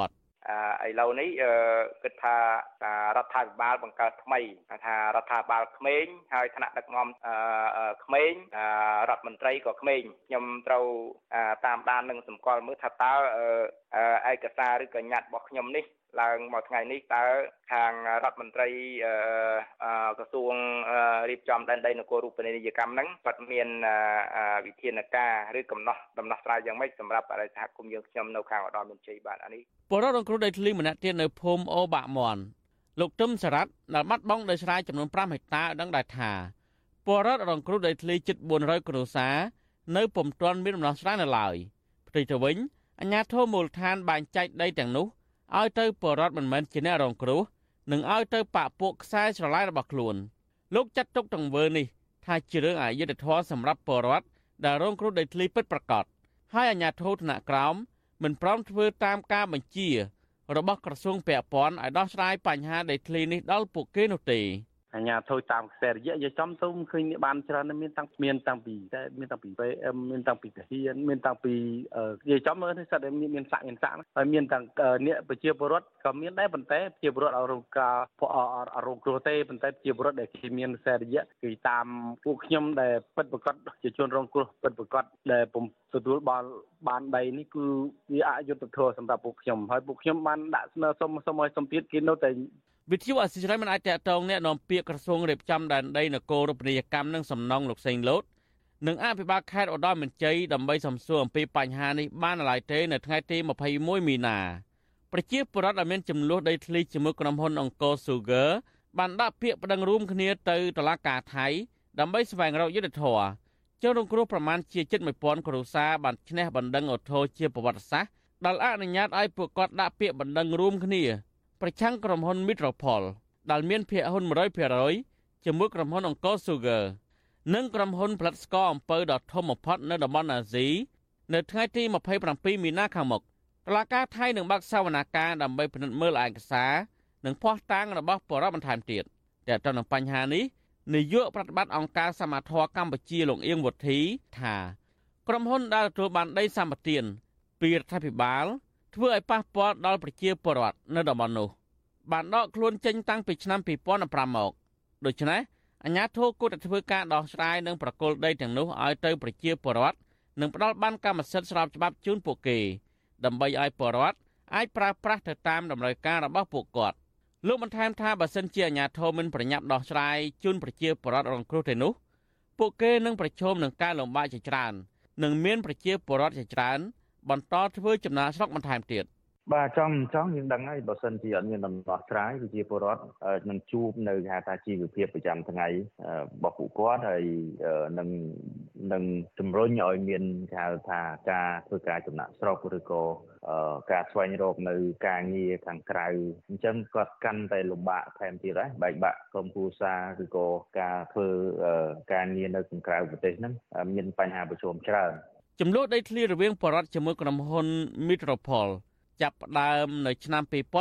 ឥឡូវនេះគិតថារដ្ឋាភិបាលបង្កើតថ្មីថារដ្ឋាភិបាលក្មេងហើយថ្នាក់ដឹកនាំក្មេងរដ្ឋមន្ត្រីក៏ក្មេងខ្ញុំត្រូវតាមដាននិងសម្គាល់មើលថាតើឯកសារឬក៏ញត្តិរបស់ខ្ញុំនេះឡើងមកថ្ងៃនេះតើខាងរដ្ឋមន្ត្រីក្រសួងរៀបចំដែនដីនគររូបនីយកម្មហ្នឹងគាត់មានវិធានការឬដំណោះស្រាយយ៉ាងម៉េចសម្រាប់សហគមន៍យើងខ្ញុំនៅខាងឧត្តរមានជ័យបាទអានេះពលរដ្ឋរងគ្រោះដីធ្លីម្នាក់ទៀតនៅភូមិអូបាក់មន់លោកទឹមសារ៉ាត់ដែលបាត់បង់ដីស្រែចំនួន5ហិកតាឲ្យដឹងដែរថាពលរដ្ឋរងគ្រោះដីធ្លីជិត400គ្រួសារនៅពុំទាន់មានដំណោះស្រាយនៅឡើយផ្ទុយទៅវិញអាជ្ញាធរមូលដ្ឋានបែងចែកដីទាំងនោះឲ្យទៅពលរដ្ឋមិនមែនជាអ្នករងគ្រោះនិងឲ្យទៅប៉ាក់ពួកខ្សែស្រឡាយរបស់ខ្លួនលោកចាត់ទុកទង្វើនេះថាជារឿងអយុត្តិធម៌សម្រាប់ពលរដ្ឋដែលរងគ្រោះដីធ្លីពិតប្រាកដហើយអាជ្ញាធរថ្នាក់ក្រោមមិនព្រមធ្វើតាមការបញ្ជារបស់ក្រសួងពាក់ព័ន្ធឲ្យដោះស្រាយបញ្ហាដីធ្លីនេះដល់ពួកគេនោះទេអាញាធុយតាមខ្សែរយៈយកចំទៅឃើញបានច្រើនមានតាំងពីPM មានតាំងពីទាហានមានតាំងពីយកចំមើលនេះសិតតែមានសាក់ហើយមានតាំងអ្នកប្រជាពលរដ្ឋក៏មានដែរប៉ុន្តែប្រជាពលរដ្ឋអរងការរងគ្រោះទេប៉ុន្តែប្រជាពលរដ្ឋដែលគេមានខ្សែរយៈគឺតាមពួកខ្ញុំដែលពិតប្រាកដជាជនរងគ្រោះពិតប្រាកដដែលទទួលបានដីនេះគឺវាអយុត្តិធម៌សម្រាប់ពួកខ្ញុំហើយពួកខ្ញុំបានដាក់ស្នើសុំឲ្យសម្ពាធគេនៅតែវិទ្យុអសិរ័យមិនអាចតកតងអ្នកនាំពាក្យក្រសួងរៀបចំដែនដីនគររូបនីយកម្មនិងសំណង់លោកសេងលូតនិងអភិបាលខេត្តឧត្តរមានជ័យដើម្បីសំសួរអំពីបញ្ហានេះបានឡើយទេនៅថ្ងៃទី21មីនាប្រជាពលរដ្ឋដែលមានចំនួនដីធ្លីជាមួយក្រុមហ៊ុនអង្គរ Sugar បានដាក់ពាក្យប្តឹងរួមគ្នាទៅតុលាការថៃដើម្បីស្វែងរកយុត្តិធម៌ជនរងគ្រោះប្រមាណជាជិត1000គ្រួសារបានឈ្នះបណ្ដឹងឧទ្ធរណ៍ជាប្រវត្តិសាស្ត្រដែលអនុញ្ញាតឲ្យពួកគាត់ដាក់ពាក្យបណ្ដឹងរួមគ្នាប្រឆាំងក្រុមហ៊ុន Metropol ដែលមានភាគហ៊ុន 100% ជាមួយក្រុមហ៊ុនអង្គរ Sugar និងក្រុមហ៊ុនផលិតស្ករអំពៅដ៏ធំបំផុតនៅតំបន់អាស៊ីនៅថ្ងៃទី27មីនាខាងមុខតុលាការថៃនឹងបើកសវនកម្មដើម្បីពិនិត្យមើលឯកសារនិងភស្តុតាងរបស់ពលរដ្ឋបន្ថែមទៀតតែទៅនឹងបញ្ហានេះនាយកប្រតិបត្តិអង្គការសមាធរកម្ពុជាលោកអៀងវុធីថាក្រុមហ៊ុនដែលទទួលបានដីសម្បត្តិពីរដ្ឋាភិបាលធ្វើឲ្យប៉ះពាល់ដល់ប្រជាពលរដ្ឋនៅតំបន់នោះបានដកខ្លួនចេញតាំងពីឆ្នាំ2015មកដូច្នេះអាជ្ញាធរគួរតែធ្វើការដោះស្រាយនិងប្រគល់ដីទាំងនោះឲ្យទៅប្រជាពលរដ្ឋនិងផ្ដល់បានកម្មសិទ្ធិស្របច្បាប់ជូនពួកគេដើម្បីឲ្យពលរដ្ឋអាចប្រើប្រាស់ទៅតាមតម្រូវការរបស់ពួកគាត់លោកបន្ថែមថាបើសិនជាអាជ្ញាធរមិនប្រញាប់ដោះស្រាយជូនប្រជាពលរដ្ឋរងគ្រោះទេនោះពួកគេនឹងប្រឈមនឹងការលំបាកជាច្រើននិងមានប្រជាពលរដ្ឋជាច្រើនបន្តធ្វើចំណាកស្រុកបន្ថែមទៀតបាទចង់យើងដឹងហើយបើសិនជាអត់មានដំណោះស្រាយប្រជាពលរដ្ឋនឹងជួបនៅគេហៅថាជីវភាពប្រចាំថ្ងៃរបស់ពួកគាត់ហើយនឹងជំរុញឲ្យមានគេហៅថាការធ្វើការចំណាក់ស្រុកឬក៏ការស្វែងរកនៅការងារខាងក្រៅអញ្ចឹងគាត់កាន់តែលំបាកថែមទៀតហើយបែកបាក់ក្រុមគ្រួសារឬក៏ការធ្វើការងារនៅខាងក្រៅប្រទេសហ្នឹងមានបញ្ហាប្រឈមច្រើនចំនួនដីធ្លីរវាងបរដ្ឋជាមួយក្រុមហ៊ុន Metropol ចាប់ផ្ដើមនៅឆ្នាំ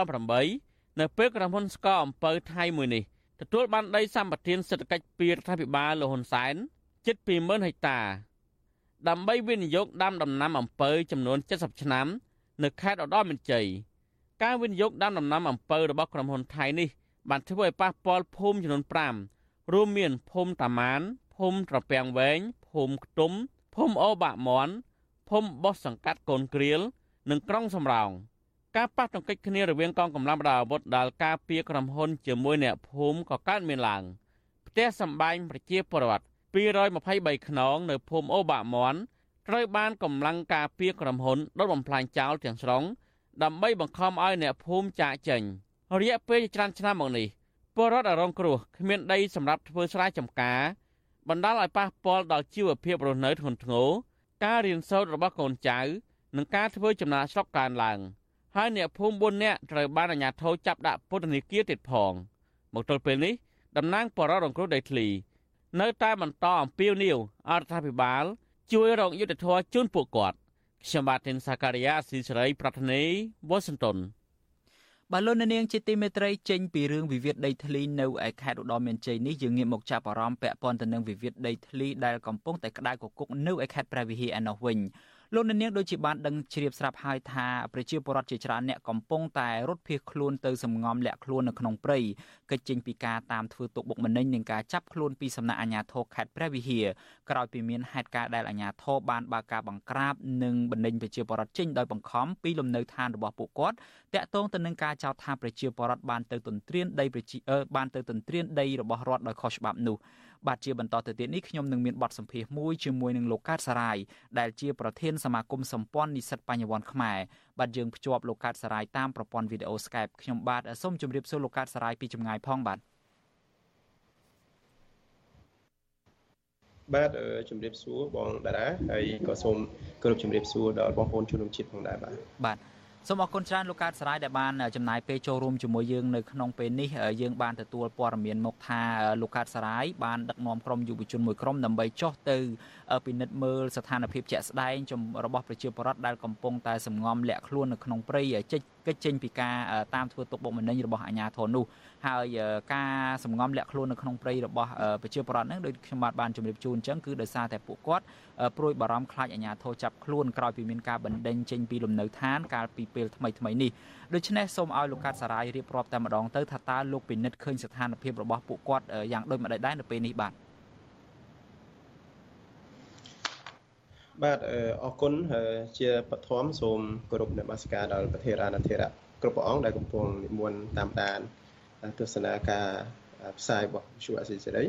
2008នៅពេលក្រុមហ៊ុនស្ករអំពៅថៃមួយនេះទទួលបានដីសម្បត្តិសេដ្ឋកិច្ចពីរដ្ឋាភិបាលលោកហ៊ុនសែនជិត 20,000 ហិកតាដើម្បីវិនិយោគដាំដំណាំអំពៅចំនួន70ឆ្នាំនៅខេត្តឧត្តរមានជ័យការវិនិយោគដាំដំណាំអំពៅរបស់ក្រុមហ៊ុនថៃនេះបានធ្វើឲ្យប៉ះពាល់ភូមិចំនួន5រួមមានភូមិតាម៉ានភូមិត្រពាំងវែងភូមិខ្ទុំភូមិអូបាក់មន់ភូមិបោះសង្កាត់កូនគ្រៀលនិងក្រុងសំរោងការប៉ះទង្គិចគ្នារវាងកងកម្លាំងប្រដាប់អាវុធដែលការពារក្រុមហ៊ុនជាមួយអ្នកភូមិក៏កើតមានឡើងផ្ទះសម្បែងប្រជាពលរដ្ឋ223ខ្នងនៅភូមិអូបាក់មន់ត្រូវបានកម្លាំងការពារក្រុមហ៊ុនដុតបំផ្លាញចោលទាំងស្រុងដើម្បីបង្ខំឲ្យអ្នកភូមិចាកចេញរយៈពេលច្រើនឆ្នាំមកនេះពលរដ្ឋរងគ្រោះគ្មានដីសម្រាប់ធ្វើស្រែចម្ការបណ្ដាលឲ្យប៉ះពាល់ដល់ជីវភាពរស់នៅធ្ងន់ធ្ងរការរៀនសូត្ររបស់កូនចៅនិងការធ្វើចំណាកស្រុកកើនឡើងហើយអ្នកភូមិ4នាក់ត្រូវបានអាជ្ញាធរចាប់ដាក់ពន្ធនាគារទៀតផងមកទល់ពេលនេះតំណាងបរិវត្តរងគ្រោះដីធ្លីនៅតែបន្តអំពាវនាវអរដ្ឋាភិបាលជួយរកយុត្តិធម៌ជូនពួកគាត់ខ្ញុំបាទធីនសាការីយ៉ាស៊ីសេរីប្រធានីវ៉ាស៊ីនតោនបាទលោកនាងជាទីមេត្រីចេញពីរឿងវិវាទដីធ្លីនៅឯខេត្តឧត្តរមានជ័យនេះយើងងាកមកចាប់អារម្មណ៍ពាក់ព័ន្ធទៅនឹងវិវាទដីធ្លីដែលកំពុងតែក្តៅគគុកនៅឯខេត្តព្រះវិហារឯណោះវិញលោកអ្នកនាងដូចជាបានដឹងជ្រាបស្រាប់ហើយថាប្រជាពលរដ្ឋជាច្រើនអ្នកកំពុងតែរត់ភៀសខ្លួនទៅសំងំលាក់ខ្លួននៅក្នុងព្រៃកិច្ចចេញពីការតាមធ្វើទុកបុកម្នេញនិងការចាប់ខ្លួនពីសំណាក់អាជ្ញាធរខេត្តព្រះវិហារក្រោយពីមានហេតុការណ៍ដែលអាជ្ញាធរបានបើកការបង្ក្រាបនិងបណ្តេញប្រជាពលរដ្ឋចេញដោយបង្ខំពីលំនៅឋានរបស់ពួកគាត់តាក់ទងទៅនឹងការចោទថាប្រជាពលរដ្ឋបានទៅទន្ទ្រានដីរបស់រដ្ឋដោយខុសច្បាប់នោះបាទជាបន្តទៅទៀតនេះខ្ញុំនឹងមានបទសម្ភាសន៍មួយជាមួយនឹងលោកកើតសារាយដែលជាប្រធានសមាគមសម្ព័ន្ធនិស្សិតបញ្ញវន្តខ្មែរបាទយើងភ្ជាប់លោកកើតសារាយតាមប្រព័ន្ធវីដេអូ Skype ខ្ញុំបាទសូមជម្រាបសួរលោកកើតសារាយពីចម្ងាយផងបាទជំរាបសួរបងតារាហើយក៏សូមគោរពជំរាបសួរដល់បងប្អូនជនរួមជាតិផងដែរបាទសូមអរគុណច្រើនលោកកើតសារាយដែលបានចំណាយពេលចូលរួមជាមួយយើងនៅក្នុងពេលនេះយើងបានទទួលព័ត៌មានមកថាលោកកើតសារាយបានដឹកនាំក្រុមយុវជនមួយក្រុមដើម្បីចុះទៅពិនិត្យមើលស្ថានភាពជាក់ស្ដែងរបស់ប្រជាពលរដ្ឋដែលកំពុងតែសំងំលាក់ខ្លួននៅក្នុងព្រៃកិច្ចចេញពីការតាមធ្វើទុកបុកម្នេញរបស់អាជ្ញាធរនោះហើយការសំងំលាក់ខ្លួននៅក្នុងព្រៃរបស់ប្រជាពលរដ្ឋហ្នឹងដូចខ្ញុំបានជម្រាបជូនអញ្ចឹងគឺដោយសារតែពួកគាត់ព្រួយបារម្ភខ្លាចអាជ្ញាធរចាប់ខ្លួនក្រោយពីមានការបណ្តេញចេញពីលំនៅឋានកាលពីពេលថ្មីនេះដូច្នេះសូមឲ្យលោកកើតសារាយរៀបរាប់តែម្ដងទៅថាតើលោកពិនិត្យឃើញស្ថានភាពរបស់ពួកគាត់យ៉ាងដូចម្តេចដែរនៅពេលនេះបាទអរគុណជាបឋមសូមគោរពនមស្ការដល់ប្រធានាធិការគ្រប់ព្រះអង្គដែលកំពុងនិមន្តតាមដានទស្សនាការផ្សាយរបស់វិទ្យុអាស៊ីសេរី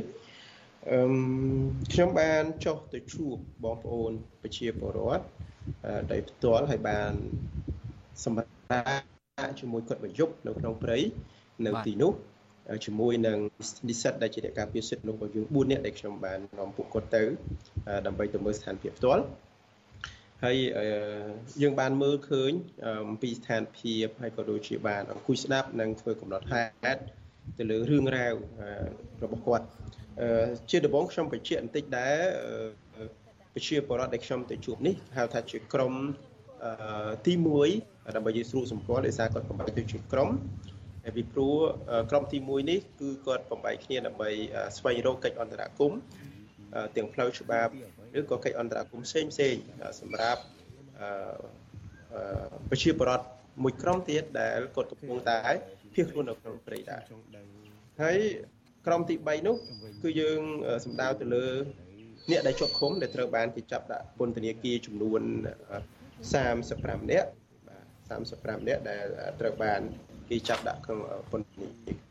ខ្ញុំបានចុះទៅជួបបងប្អូនប្រជាពលរដ្ឋដោយផ្ទាល់ហើយបានសម្រាប់ជាមួយគាត់បញ្យប់នៅក្នុងព្រៃនៅទីនោះជាមួយនឹងនិស្សិតដែលជាអ្នកការពារសិទ្ធិរបស់យើង4នាក់ដែលខ្ញុំបាននាំពួកគាត់ទៅដើម្បីទៅមើលស្ថានភាពផ្ទាល់ហើយយើងបានមើលឃើញអំពីស្ថានភាពហើយក៏ដូចជាបានអង្គុយស្ដាប់និងធ្វើកំណត់ហេតុទៅលើរឿងរ៉ាវរបស់គាត់ជាដំបូងខ្ញុំបញ្ជាក់បន្តិចដែរប្រជាពលរដ្ឋដែលខ្ញុំទៅជួបនេះហៅថាជាក្រុមទី1ដើម្បីយើងស្រួលសម្គាល់ដោយសារគាត់បំបែកទៅជាក្រុមហើយពីព្រោះក្រុមទី1នេះគឺគាត់បំបែកគ្នាដើម្បីស្វែងរកកិច្ចអន្តរាគមន៍ទាំងផ្លូវច្បាប់ឬក៏កិច្ចអន្តរាគមន៍ផ្សេងសម្រាប់ប្រជាពលរដ្ឋមួយក្រុមទៀតដែលគាត់កំពុងតែភៀសខ្លួននៅក្នុងព្រៃដែរហើយក្រុមទី3នោះគឺយើងសម្ដៅទៅលើអ្នកដែលជាប់ឃុំដែលត្រូវបានគេចាប់ដាក់ពន្ធនាគារចំនួន35នាក់35នាក់ដែលត្រូវបានគេចាប់ដាក់ក្នុងពន្ធនាគារ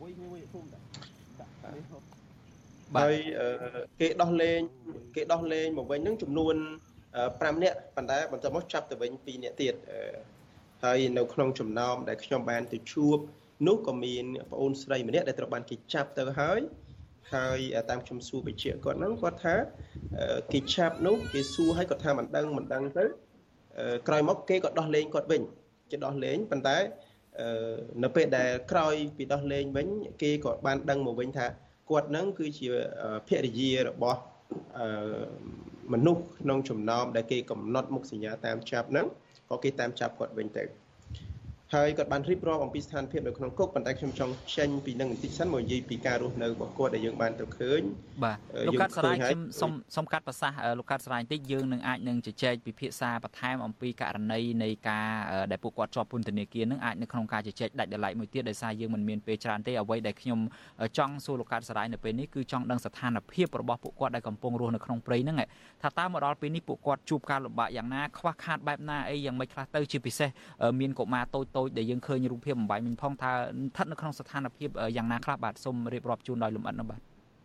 ហើយគេដោះលែងមកវិញនឹងចំនួន5នាក់ប៉ុន្តែបន្តមកចាប់ទៅវិញ2នាក់ទៀតហើយនៅក្នុងចំណោមដែលខ្ញុំបានទៅជួបនោះក៏មានប្អូនស្រីម្នាក់ដែលត្រូវបានគេចាប់ទៅហើយតាមខ្ញុំសួរបញ្ជាក់គាត់ហ្នឹងគាត់ថាគេចាប់នោះគេសួរឲ្យគាត់ថាមិនដឹងទៅក្រោយមកគេក៏ដោះលែងគាត់វិញគេដោះលែងប៉ុន្តែនៅពេលដែលក្រោយពីដោះលែងវិញគេក៏បានដឹងមកវិញថាគាត់ហ្នឹងគឺជាភរិយារបស់មនុស្សក្នុងចំណោមដែលគេកំណត់មុខសញ្ញាតាមចាប់ហ្នឹងក៏គេតាមចាប់គាត់វិញទៅហើយគាត់បានរៀបរាប់អំពីស្ថានភាពនៅក្នុងគុកប៉ុន្តែខ្ញុំចង់ចេញពីនឹងបន្តិចសិនមកនិយាយពីការរស់នៅរបស់គាត់ដែលយើងបានទៅឃើញបាទលោកកាត់សរាយខ្ញុំសូមកាត់ប្រសាសន៍លោកកាត់សរាយបន្តិចយើងនឹងអាចនឹងជជែកពិភាក្សាបន្ថែមអំពីករណីនៃការដែលពួកគាត់ជាប់ពន្ធនាគារនឹងអាចនៅក្នុងការជជែកដាច់ដライមួយទៀតដោយសារយើងមិនមានពេលច្រើនទេអ្វីដែលខ្ញុំចង់សួរលោកកាត់សរាយនៅពេលនេះគឺចង់ដឹងស្ថានភាពរបស់ពួកគាត់ដែលកំពុងរស់នៅក្នុងព្រៃហ្នឹងថាតើមកដល់ពេលនេះពួកគាត់ជួបការលំបាកយ៉ាងណាខ្វះខាតបែបណាអីយ៉ាងម៉េចខ្លះទៅជាពិសេសមានកុមារតូចដែលយើងឃើញរូបភាពបំបែកមិញផងថាស្ថិតនៅក្នុងស្ថានភាពយ៉ាងណាខ្លះបាទសូមរៀបរាប់ជូនដោយលម្អិតនោះបាទ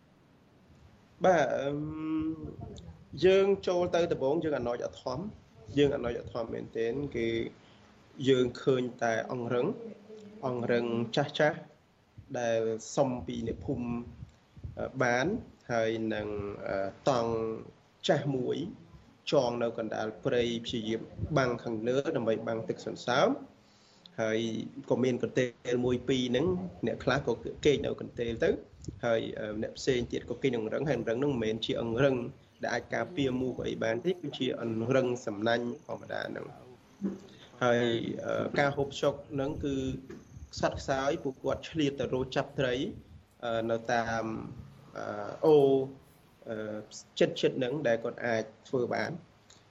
យើងចូលទៅដំបូងយើងអណោចអធមមែនទែនគឺយើងឃើញតែអង្រឹងចាស់ដែលសុំពីអ្នកភូមិបានហើយនឹងតង់ចាស់មួយចងនៅកណ្ដាលព្រៃព្យាយាមបាំងខាងលើដើម្បីបាំងទឹកសន្សើមហើយក៏មានកន្ទេលមួយពីរហ្នឹងអ្នកខ្លះក៏គេងនៅកន្ទេលទៅហើយអ្នកផ្សេងទៀតក៏គេងនឹងរឹងហើយរឹងហ្នឹងមិនមែនជាអង្រឹងដែលអាចការពារមូសអីបានទេគឺជាអង្រឹងសំណាញ់ធម្មតាហ្នឹងហើយការហូបចុកហ្នឹងគឺខ្សត់ខ្សោយពួកគាត់ឆ្លៀតទៅរកចាប់ត្រីនៅតាមចិត្តហ្នឹងដែលគាត់អាចធ្វើបាន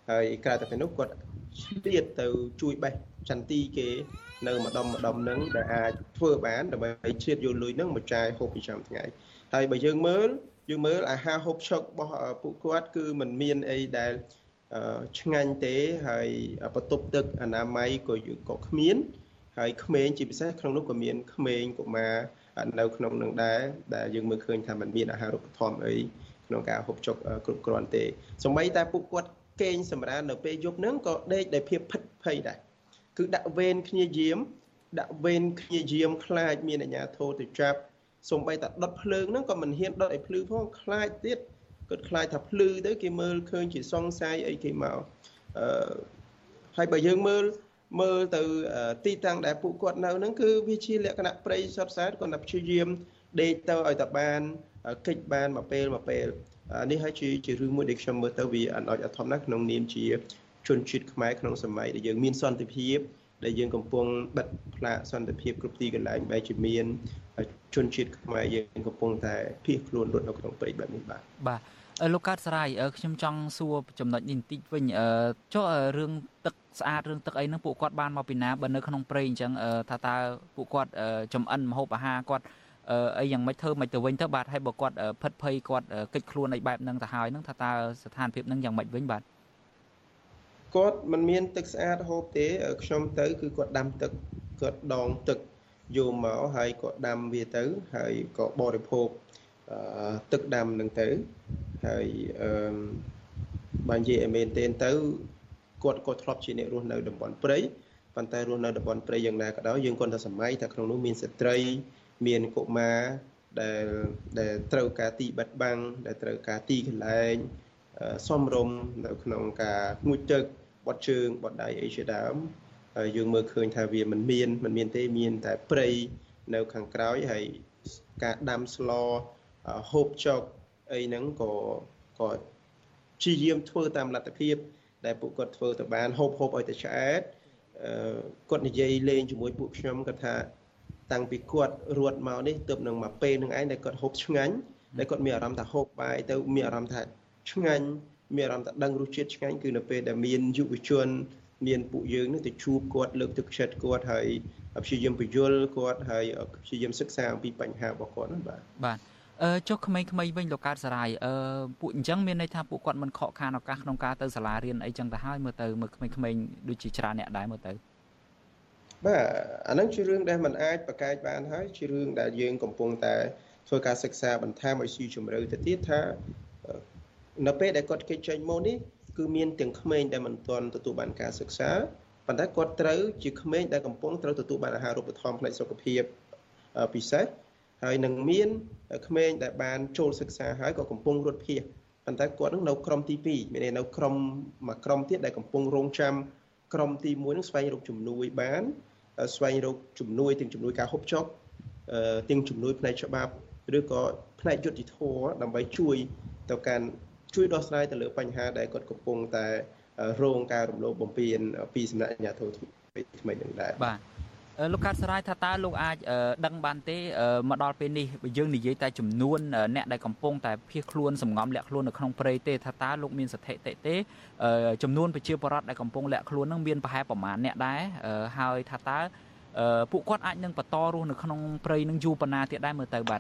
ហើយក្រៅតែពីនោះគាត់ឆ្លៀតទៅជួយបេះចន្ទីគេនៅម្ដុំហ្នឹងដែលអាចធ្វើបានដើម្បីឆ្លៀតយកលុយហ្នឹងមកចាយហូបប្រចាំថ្ងៃហើយបើយើងមើលអាហារហូបឆុករបស់ពួកគាត់គឺมันមានអីដែលឆ្ងាញ់ទេហើយបន្ទប់ទឹកអនាម័យក៏គ្មានហើយក្មេងជាពិសេសក្នុងនោះក៏មានក្មេងកុមារនៅក្នុងនឹងដែរដែលយើងមើលឃើញថាมันមានអាហារូបត្ថម្ភអីក្នុងការហូបចុកគ្រប់គ្រាន់ទេសូម្បីតែពួកគាត់គេងសម្រាននៅពេលយប់ហ្នឹងក៏ដេកដោយភាពភិតភ័យដែរគឺដាក់វេនគ្នាយាមខ្លាចមានអាជ្ញាធរទៅចាប់សូម្បីតែដុតភ្លើងហ្នឹងក៏មិនហ៊ានដុតឲ្យភ្លឺផងខ្លាចទៀតគាត់ខ្លាចថាភ្លឺទៅគេមើលឃើញជាសង្ស័យអីគេមកហើយបើយើងមើលទៅទីតាំងដែលពួកគាត់នៅហ្នឹងគឺវាជាលក្ខណៈព្រៃសុទ្ធសាធគាត់តែព្យាយាមដេកទៅឲ្យតែបានកិច្ចបានមួយពេលនេះហើយជារឿងមួយដែលខ្ញុំមើលទៅវាអត់អធមណាស់ក្នុងនាមជាជនជាតិខ្មែរក្នុងសម័យដែលយើងមានសន្តិភាពដែលយើងកំពុងបិទផ្លាកសន្តិភាពគ្រប់ទីកន្លែងបែរជាមានជនជាតិខ្មែរយើងកំពុងតែភៀសខ្លួនរត់នៅក្នុងព្រៃបែបនេះបាទលោកកើតសរាយខ្ញុំចង់សួរចំណុចនេះបន្តិចវិញចុះរឿងទឹកស្អាតរឿងទឹកអីហ្នឹងពួកគាត់បានមកពីណាបើនៅក្នុងព្រៃអញ្ចឹងថាតើពួកគាត់ចំអិនម្ហូបអាហារគាត់អីយ៉ាងម៉េចធ្វើមិនទៅវិញទៅបាទហើយបើគាត់ផិតភ័យគាត់កិច្ចខ្លួនអីបែបហ្នឹងទៅហើយហ្នឹងថាតើស្ថានភាពហ្នឹងយ៉ាងម៉េចវិញបាទគាត់មិនមានទឹកស្អាតហូបទេខ្ញុំទៅគឺគាត់ដាំទឹកគាត់ដងទឹកយកមកហើយគាត់ដាំវាទៅហើយក៏បរិភោគទឹកដាំហ្នឹងទៅហើយបើនិយាយឲ្យមែនទេទៅគាត់ក៏ធ្លាប់ជាអ្នករស់នៅតំបន់ព្រៃប៉ុន្តែរស់នៅតំបន់ព្រៃយ៉ាងណាក៏ដោយយើងគាត់ថាសម័យថាក្នុងនោះមានស្ត្រីមានកុមារដែលត្រូវការទីបិទបាំងដែលត្រូវការទីកន្លែងសមរម្យនៅក្នុងការងូតទឹកបត់ជើងបត់ដៃអីជាដើមហើយយើងមើលឃើញថាវាមិនមានទេមានតែព្រៃនៅខាងក្រោយហើយការដាំស្លហូបចុកអីហ្នឹងក៏ព្យាយាមធ្វើតាមលទ្ធភាពដែលពួកគាត់ធ្វើទៅបានហូបឲ្យតែឆ្អែតគាត់និយាយលេងជាមួយពួកខ្ញុំគាត់ថាតាំងពីគាត់រត់មកនេះទើបនឹងមកពេលនឹងឯងដែលគាត់ហូបឆ្ងាញ់ដែលគាត់មានអារម្មណ៍ថាហូបបាយទៅមានអារម្មណ៍ថាឆ្ងាញ់មានអារម្មណ៍ថាដឹងរសជាតិឆ្ងាញ់គឺនៅពេលដែលមានយុវជនមានពួកយើងនឹងទៅជួបគាត់លើកទឹកចិត្តគាត់ហើយព្យាយាមបញ្យល់គាត់ហើយព្យាយាមសិក្សាអំពីបញ្ហារបស់គាត់ហ្នឹងបាទចុះក្មេងៗវិញលោកកើតសរាយពួកអញ្ចឹងមានន័យថាពួកគាត់មិនខកខានឱកាសក្នុងការទៅសាលារៀនអីចឹងទៅហើយមើលក្មេងៗដូចជាច្រើនអ្នកដែរមើលទៅបាទអាហ្នឹងជារឿងដែលมันអាចប្រកែកបានហើយជារឿងដែលយើងកំពុងតែធ្វើការសិក្សាបន្ថែមឲ្យស៊ីជម្រៅទៅទៀតថានៅពេលដែលគាត់គេចចេញមកនេះគឺមានទាំងក្មេងដែលមិនទាន់ទទួលបានការសិក្សាប៉ុន្តែគាត់ត្រូវជាក្មេងដែលកំពុងត្រូវទទួលបានអាហារូបត្ថម្ភផ្នែកសុខភាពពិសេសហើយនឹងមានក្មេងដែលបានចូលសិក្សាហើយក៏កំពុងរត់ភៀសប៉ុន្តែគាត់នឹងនៅក្រុមទី2មាននៅក្រុមមួយក្រុមទៀតដែលកំពុងរងចាំក្រុមទី1នឹងស្វែងរកជំនួយបានស្វែងរកជំនួយទាំងជំនួយការហូបចុកទាំងជំនួយផ្នែកច្បាប់ឬក៏ផ្នែកយុត្តិធម៌ដើម្បីជួយដោះស្រាយទៅលើបញ្ហាដែលគាត់កំពុងតែរងការរំលោភបំពានពីសំណាក់អាជ្ញាធរថ្មីនឹងដែរបាទលោកកើតសរាយថាតើលោកអាចដឹងបានទេមកដល់ពេលនេះបើយើងនិយាយតែចំនួនអ្នកដែលកំពុងតែភៀសខ្លួនសម្ងំលាក់ខ្លួននៅក្នុងព្រៃទេថាតើលោកមានស្ថិតិទេចំនួនប្រជាពលរដ្ឋដែលកំពុងលាក់ខ្លួននឹងមានប្រហែលប្រមាណអ្នកដែរហើយថាតើពួកគាត់អាចនឹងបន្តរស់នៅក្នុងព្រៃនឹងយូរប៉ុណ្ណាទៀតដែរមើលទៅបាទ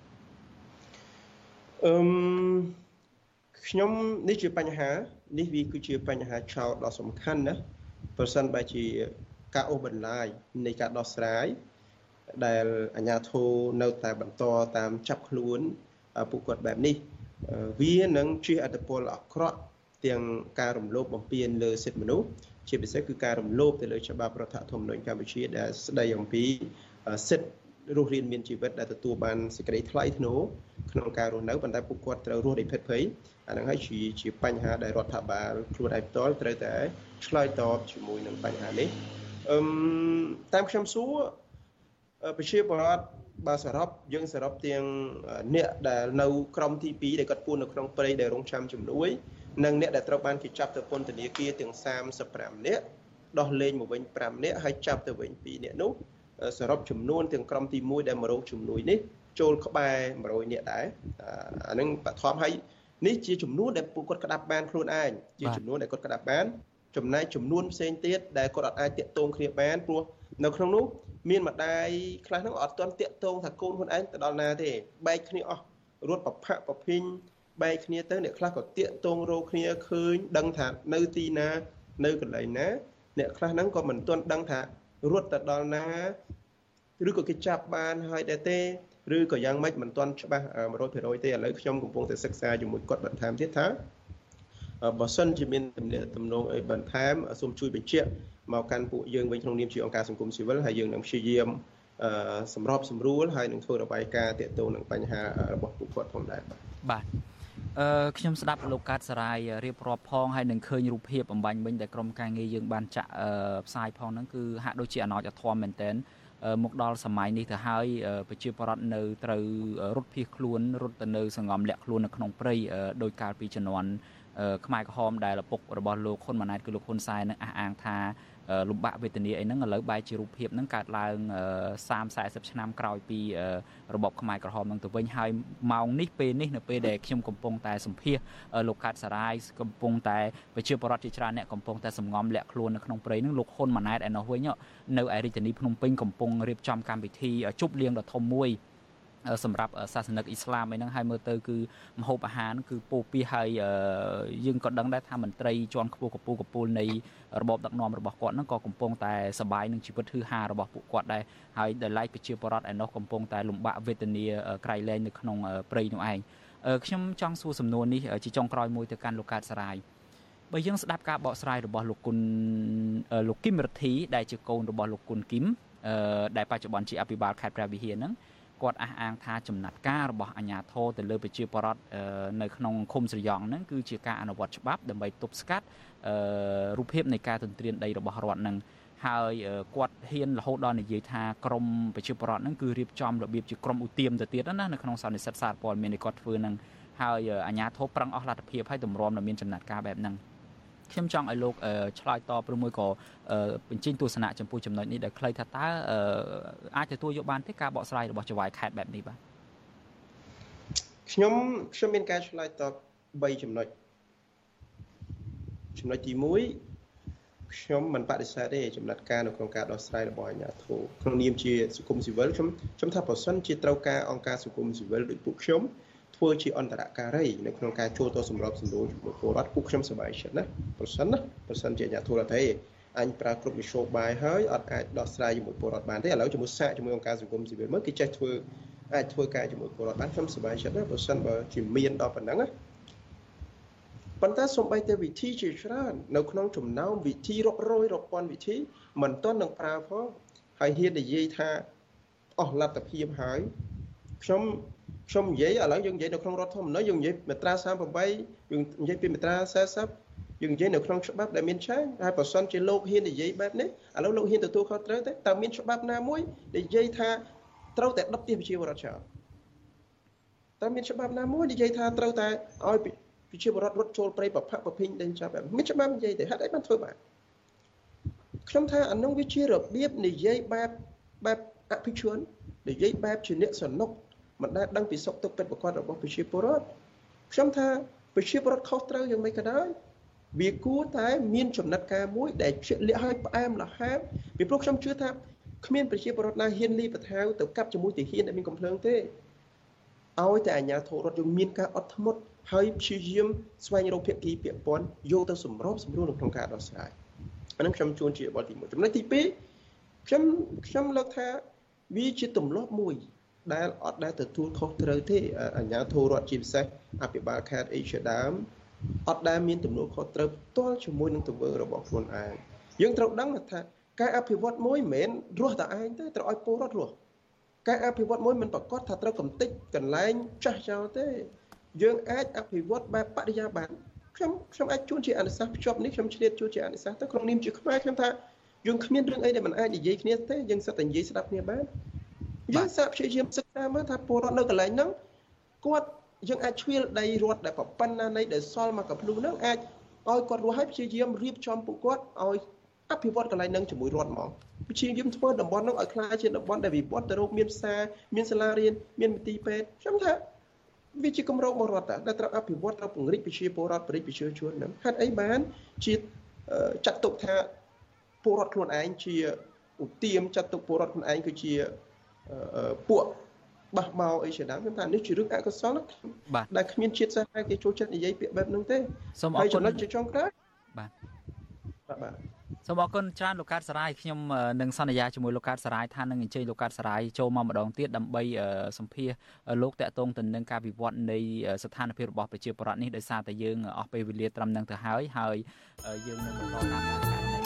ខ្ញុំនេះជាបញ្ហានេះវាគឺជាបញ្ហាចោទដ៏សំខាន់ណាប្រសិនបើជាការអូសបន្លាយនៃការដោះស្រាយដែលអាជ្ញាធរនៅតែបន្តតាមចាប់ខ្លួនពួកគាត់បែបនេះវានឹងជះឥទ្ធិពលអាក្រក់ទាំងការរំលោភបំពានលើសិទ្ធិមនុស្សជាពិសេសគឺការរំលោភទៅលើច្បាប់រដ្ឋធម្មនុញ្ញកម្ពុជាដែលស្តីអំពីសិទ្ធិរស់រានមានជីវិតដែលទទួលបានសេចក្តីថ្លៃថ្នូរក្នុងការរស់នៅប៉ុន្តែពួកគាត់ត្រូវរស់ដោយភិតភ័យអានឹងហើយជាបញ្ហាដែលរដ្ឋាភិបាលខ្លួនឯងផ្ទាល់ត្រូវតែឆ្លើយតបជាមួយនឹងបញ្ហានេះតាមខ្ញុំសួរប្រជាពលរដ្ឋបើសរុបយើងសរុបទាំងអ្នកដែលនៅក្រុមទី2ដែលគាត់ពួននៅក្នុងព្រៃដែលរងចាំជំនួយនិងអ្នកដែលត្រូវបានគេចាប់ទៅពន្ធនាគារទាំង35នាក់ដោះលែងមកវិញ5នាក់ហើយចាប់ទៅវិញ2នាក់នោះសរុបចំនួនទាំងក្រុមទី1ដែលមករកជំនួយនេះចូលក្បែរ100នាក់ដែរអានឹងបឋមហើយនេះជាចំនួនដែលពួកគាត់ក្តាប់បានខ្លួនឯងជាចំនួនដែលគាត់ក្តាប់បានចំណែកចំនួនផ្សេងទៀតដែលគាត់អត់អាចតាក់ទងគ្នាបានព្រោះនៅក្នុងនោះមានម្ដាយខ្លះហ្នឹងអត់ទាន់តាក់ទងថាកូនខ្លួនឯងទៅដល់ណាទេបែកគ្នាអស់រត់ប្រផាក់ប្រភិញបែកគ្នាទៅអ្នកខ្លះក៏តាក់ទងរកគ្នាឃើញដឹងថានៅទីណានៅកន្លែងណាអ្នកខ្លះហ្នឹងក៏មិនទាន់ដឹងថារត់ទៅដល់ណាឬក៏គេចាប់បានហើយដែរទេឬក៏យ៉ាងម៉េចមិនទាន់ច្បាស់ 100% ទេឥឡូវខ្ញុំកំពុងតែសិក្សាជាមួយគាត់បន្ថែមទៀតថាបើសិនជាមានទំនងអីបន្ថែមសូមជួយបញ្ជាក់មកកាន់ពួកយើងវិញក្នុងនាមជាអង្គការសង្គមស៊ីវិលហើយយើងនឹងព្យាយាមសម្របសម្រួលហើយនឹងធ្វើរបាយការណ៍ទាក់ទងនឹងបញ្ហារបស់ពួកគាត់ផងដែរបាទខ្ញុំស្ដាប់លោកកាតសរាយរៀបរាប់ផងហើយនឹងឃើញរូបភាពអំបញ្ញមិញដែលក្រុមការងារយើងបានចាក់ផ្សាយផងហ្នឹងគឺហាក់ដូចជាអនាចធម៌មែនទែនមកដល់សម័យនេះទៅហើយប្រជាពលរដ្ឋនៅត្រូវរត់ភៀសខ្លួនរត់ទៅនៅសង្ងំលាក់ខ្លួននៅក្នុងព្រៃដោយកាលពីជំនាន់ខ្មែរក្រហមដែលឪពុករបស់លោកហ៊ុនម៉ាណែតគឺលោកហ៊ុនសែននឹងអះអាងថាលំបាកវេទនាអីហ្នឹងឥឡូវបែរជារូបភាពហ្នឹងកើតឡើង30-40 ឆ្នាំក្រោយពីរបបខ្មែរក្រហមហ្នឹងទៅវិញហើយម៉ោងនេះពេលនេះនៅពេលដែលខ្ញុំកំពុងតែសម្ភាសលោកកាតសរាយកំពុងតែប្រជាពលរដ្ឋជាច្រើនអ្នកកំពុងតែសំងំលាក់ខ្លួននៅក្នុងព្រៃហ្នឹងលោកហ៊ុនម៉ាណែតឯនោះវិញនៅឯរាជធានីភ្នំពេញកំពុងរៀបចំកម្មវិធីជប់លៀងដ៏ធំមួយសម្រាប់សាសនិកអ៊ីស្លាមអីហ្នឹងហើយមើលទៅគឺម្ហូបអាហារគឺពោពីហើយយើងក៏ដឹងដែរថាមន្ត្រីជាន់ខ្ពស់កពូលនៃរបបដឹកនាំរបស់គាត់ហ្នឹងក៏កំពុងតែសប្បាយនឹងជីវិតហឺហារបស់ពួកគាត់ដែរហើយដែលឡែកប្រជាពលរដ្ឋឯនោះកំពុងតែលំបាកវេទនាក្រៃលែងនៅក្នុងព្រៃនោះឯងខ្ញុំចង់សួរសំណួរនេះជាចុងក្រោយមួយទៅកាន់លោកកើតសរាយបើយើងស្ដាប់ការបកស្រាយរបស់លោកគុណលោកគឹមរិទ្ធីដែលជាកូនរបស់លោកគុណគឹមដែលបច្ចុប្បន្នជាអភិបាលខេត្តព្រះវិហារហ្នឹងគាត់អះអាងថាចំណាត់ការរបស់អាជ្ញាធរទៅលើប្រជាពលរដ្ឋនៅក្នុងឃុំស្រយ៉ង់ហ្នឹងគឺជាការអនុវត្តច្បាប់ដើម្បីទប់ស្កាត់រូបភាពនៃការទន្ទ្រានដីរបស់រដ្ឋហ្នឹងហើយគាត់ហ៊ានរហូតដល់និយាយថាក្រមប្រជាពលរដ្ឋហ្នឹងគឺរៀបចំរបៀបជាក្រមឧទាមទៅទៀតណានៅក្នុងសន្និសីទសារព័ត៌មាននៃគាត់ធ្វើហ្នឹងហើយអាជ្ញាធរប្រឹងអស់លទ្ធភាពឲ្យតម្រាំនៅមានចំណាត់ការបែបហ្នឹងខ្ញុំចង់ឲ្យលោកឆ្លើយតបឬមួយក៏បញ្ចេញទស្សនៈចំពោះចំណុចនេះដែលខ្លីថាតើអាចទទួលយកបានទេការបកស្រាយរបស់ចៅហ្វាយខេត្តបែបនេះបាទខ្ញុំមានការឆ្លើយតប3ចំណុចទី1ខ្ញុំមិនបដិសេធទេចំណាត់ការនៅក្នុងការដោះស្រាយរបស់អាជ្ញាធរក្នុងនាមជាសង្គមស៊ីវិលខ្ញុំថាប្រសិនជាត្រូវការអង្គការសង្គមស៊ីវិលដូចពួកខ្ញុំធ្វើជាអន្តរការីនៅក្នុងការចូលទៅសម្របសម្រួលជាមួយពលរដ្ឋពួកខ្ញុំសប្បាយចិត្តណាប្រសិនជាអាជ្ញាធរថាអញប្រើគ្រប់មធ្យោបាយហើយអត់អាចដោះស្រាយជាមួយពលរដ្ឋបានទេឥឡូវជាមួយសាកជាមួយអង្គការសង្គមស៊ីវិលមើលគេចេះអាចធ្វើការជាមួយពលរដ្ឋបានខ្ញុំសប្បាយចិត្តណាប្រសិនបើជាមានដល់ប៉ុណ្ណឹងណាប៉ុន្តែសូម្បីតែវិធីជាច្រើននៅក្នុងចំណោមវិធីរាប់រយរាប់ពាន់វិធីមិនទាន់នឹងប្រើផងហើយហ៊ាននិយាយថាអស់លទ្ធភាពហើយខ្ញុំនិយាយឥឡូវយើងនិយាយនៅក្នុងរដ្ឋធម្មនុញ្ញយើងនិយាយមាត្រា38យើងនិយាយពីមាត្រា40យើងនិយាយនៅក្នុងច្បាប់ដែលមានចែងហើយប្រសិនជាលោកហ៊ាននិយាយបែបនេះឥឡូវលោកហ៊ានទទួលខុសត្រូវទេតើមានច្បាប់ណាមួយដែលនិយាយថាត្រូវតែដុតទាសប្រជាពលរដ្ឋចោលតើមានច្បាប់ណាមួយនិយាយថាត្រូវតែឲ្យប្រជាពលរដ្ឋរត់ចូលព្រៃប្រផាក់ប្រភិញដេញចាប់បែបមានច្បាប់និយាយទេហេតុអីបានធ្វើបានខ្ញុំថាអានោះវាជារបៀបនិយាយបែបអភិជននិយាយបែបជាអ្នកសនុកមិនដែលដឹងពីសុខទុក្ខពិតប្រាកដរបស់ប្រជាពលរដ្ឋខ្ញុំថាប្រជាពលរដ្ឋខុសត្រូវយ៉ាងម៉េចក៏ដោយវាគួរតែមានចំណាត់ការមួយដែលជាក់លាក់ឲ្យផ្អែមល្ហែមពីព្រោះខ្ញុំជឿថាគ្មានប្រជាពលរដ្ឋណាហ៊ានលីបន្ថែវទៅកាប់ជាមួយទាហានដែលមានកំភ្លើងទេឲ្យតែអាជ្ញាធររដ្ឋយើងមានការអត់ធ្មត់ហើយព្យាយាមស្វែងរកភាគីពាក់ព័ន្ធយកទៅសម្របសម្រួលក្នុងការដោះស្រាយអានឹងខ្ញុំជួនជាបទទី1ចំណុចទី2ខ្ញុំលើកថាវាជាទម្លាប់មួយដែលអត់ដែលទទួលខុសត្រូវទេអាជ្ញាធររដ្ឋជាពិសេសអភិបាលខេត្តអីជាដើមអត់ដែលមានទំនួលខុសត្រូវផ្ទាល់ជាមួយនឹងទង្វើរបស់ខ្លួនឯងយើងត្រូវដឹងថាការអភិវឌ្ឍមួយមិនមែនរស់តែឯងទេត្រូវឲ្យពលរដ្ឋរស់ការអភិវឌ្ឍមួយមិនប្រកាសថាត្រូវកំទេចកន្លែងចាស់ចោលទេយើងអាចអភិវឌ្ឍបែបបរិយាបន្នខ្ញុំអាចជួនជាអនុសាសន៍ភ្ជាប់នេះខ្ញុំឆ្លៀតជួនជាអនុសាសន៍ទៅក្នុងនាមជាខ្មែរខ្ញុំថាយើងគ្មានរឿងអីដែលមិនអាចនិយាយគ្នាទេយើងសិតតែនិយាយស្ដាប់គ្នាបានយើងសាកព្យាយាមសិក្សាមើលថាពលរដ្ឋនៅកន្លែងហ្នឹងគាត់យើងអាចឈ្វាលដីរដ្ឋដែលប្រប៉ុណ្ណានៃដែលសល់មកកភ្លុះហ្នឹងអាចឲ្យគាត់រស់ឲ្យព្យាយាមរៀបចំពួកគាត់ឲ្យអភិវឌ្ឍកន្លែងហ្នឹងជាមួយរដ្ឋហ្មងព្យាយាមធ្វើតំបន់ហ្នឹងឲ្យក្លាយជាតំបន់ដែលវិវត្តទៅរកមានផ្សារមានសាលារៀនមានមន្ទីរពេទ្យខ្ញុំថាវាជាគម្រោងរបស់រដ្ឋដែលត្រូវអភិវឌ្ឍត្រូវពង្រីកប្រជាពលរដ្ឋប្រជាជនហ្នឹងហេតុអីបានជាចាត់ទុកថាពលរដ្ឋខ្លួនឯងជាឧទាមចាត់ទុកពលរដ្ឋខ្លួនឯងគឺជាពួកបះបោអីជាដើមខ្ញុំថានេះជារឿងអកុសលដែលគ្មានជាតិសាសន៍គេចូលចិត្តនិយាយពាក្យបែបហ្នឹងទេហើយចំណុចជាចុងក្រោយបាទសូមអរគុណច្រើនលោកកើតសរាយខ្ញុំនឹងសន្យាជាមួយលោកកើតសរាយថានឹងអញ្ជើញលោកកើតសរាយចូលមកម្ដងទៀតដើម្បីសម្ភាសលោកតាក់ទងទៅនឹងការវិវត្តនៃស្ថានភាពរបស់ប្រជាពលរដ្ឋនេះដោយសារតែយើងអស់ពេលវេលាត្រឹមនឹងទៅហើយយើងនឹងបន្តតាមការ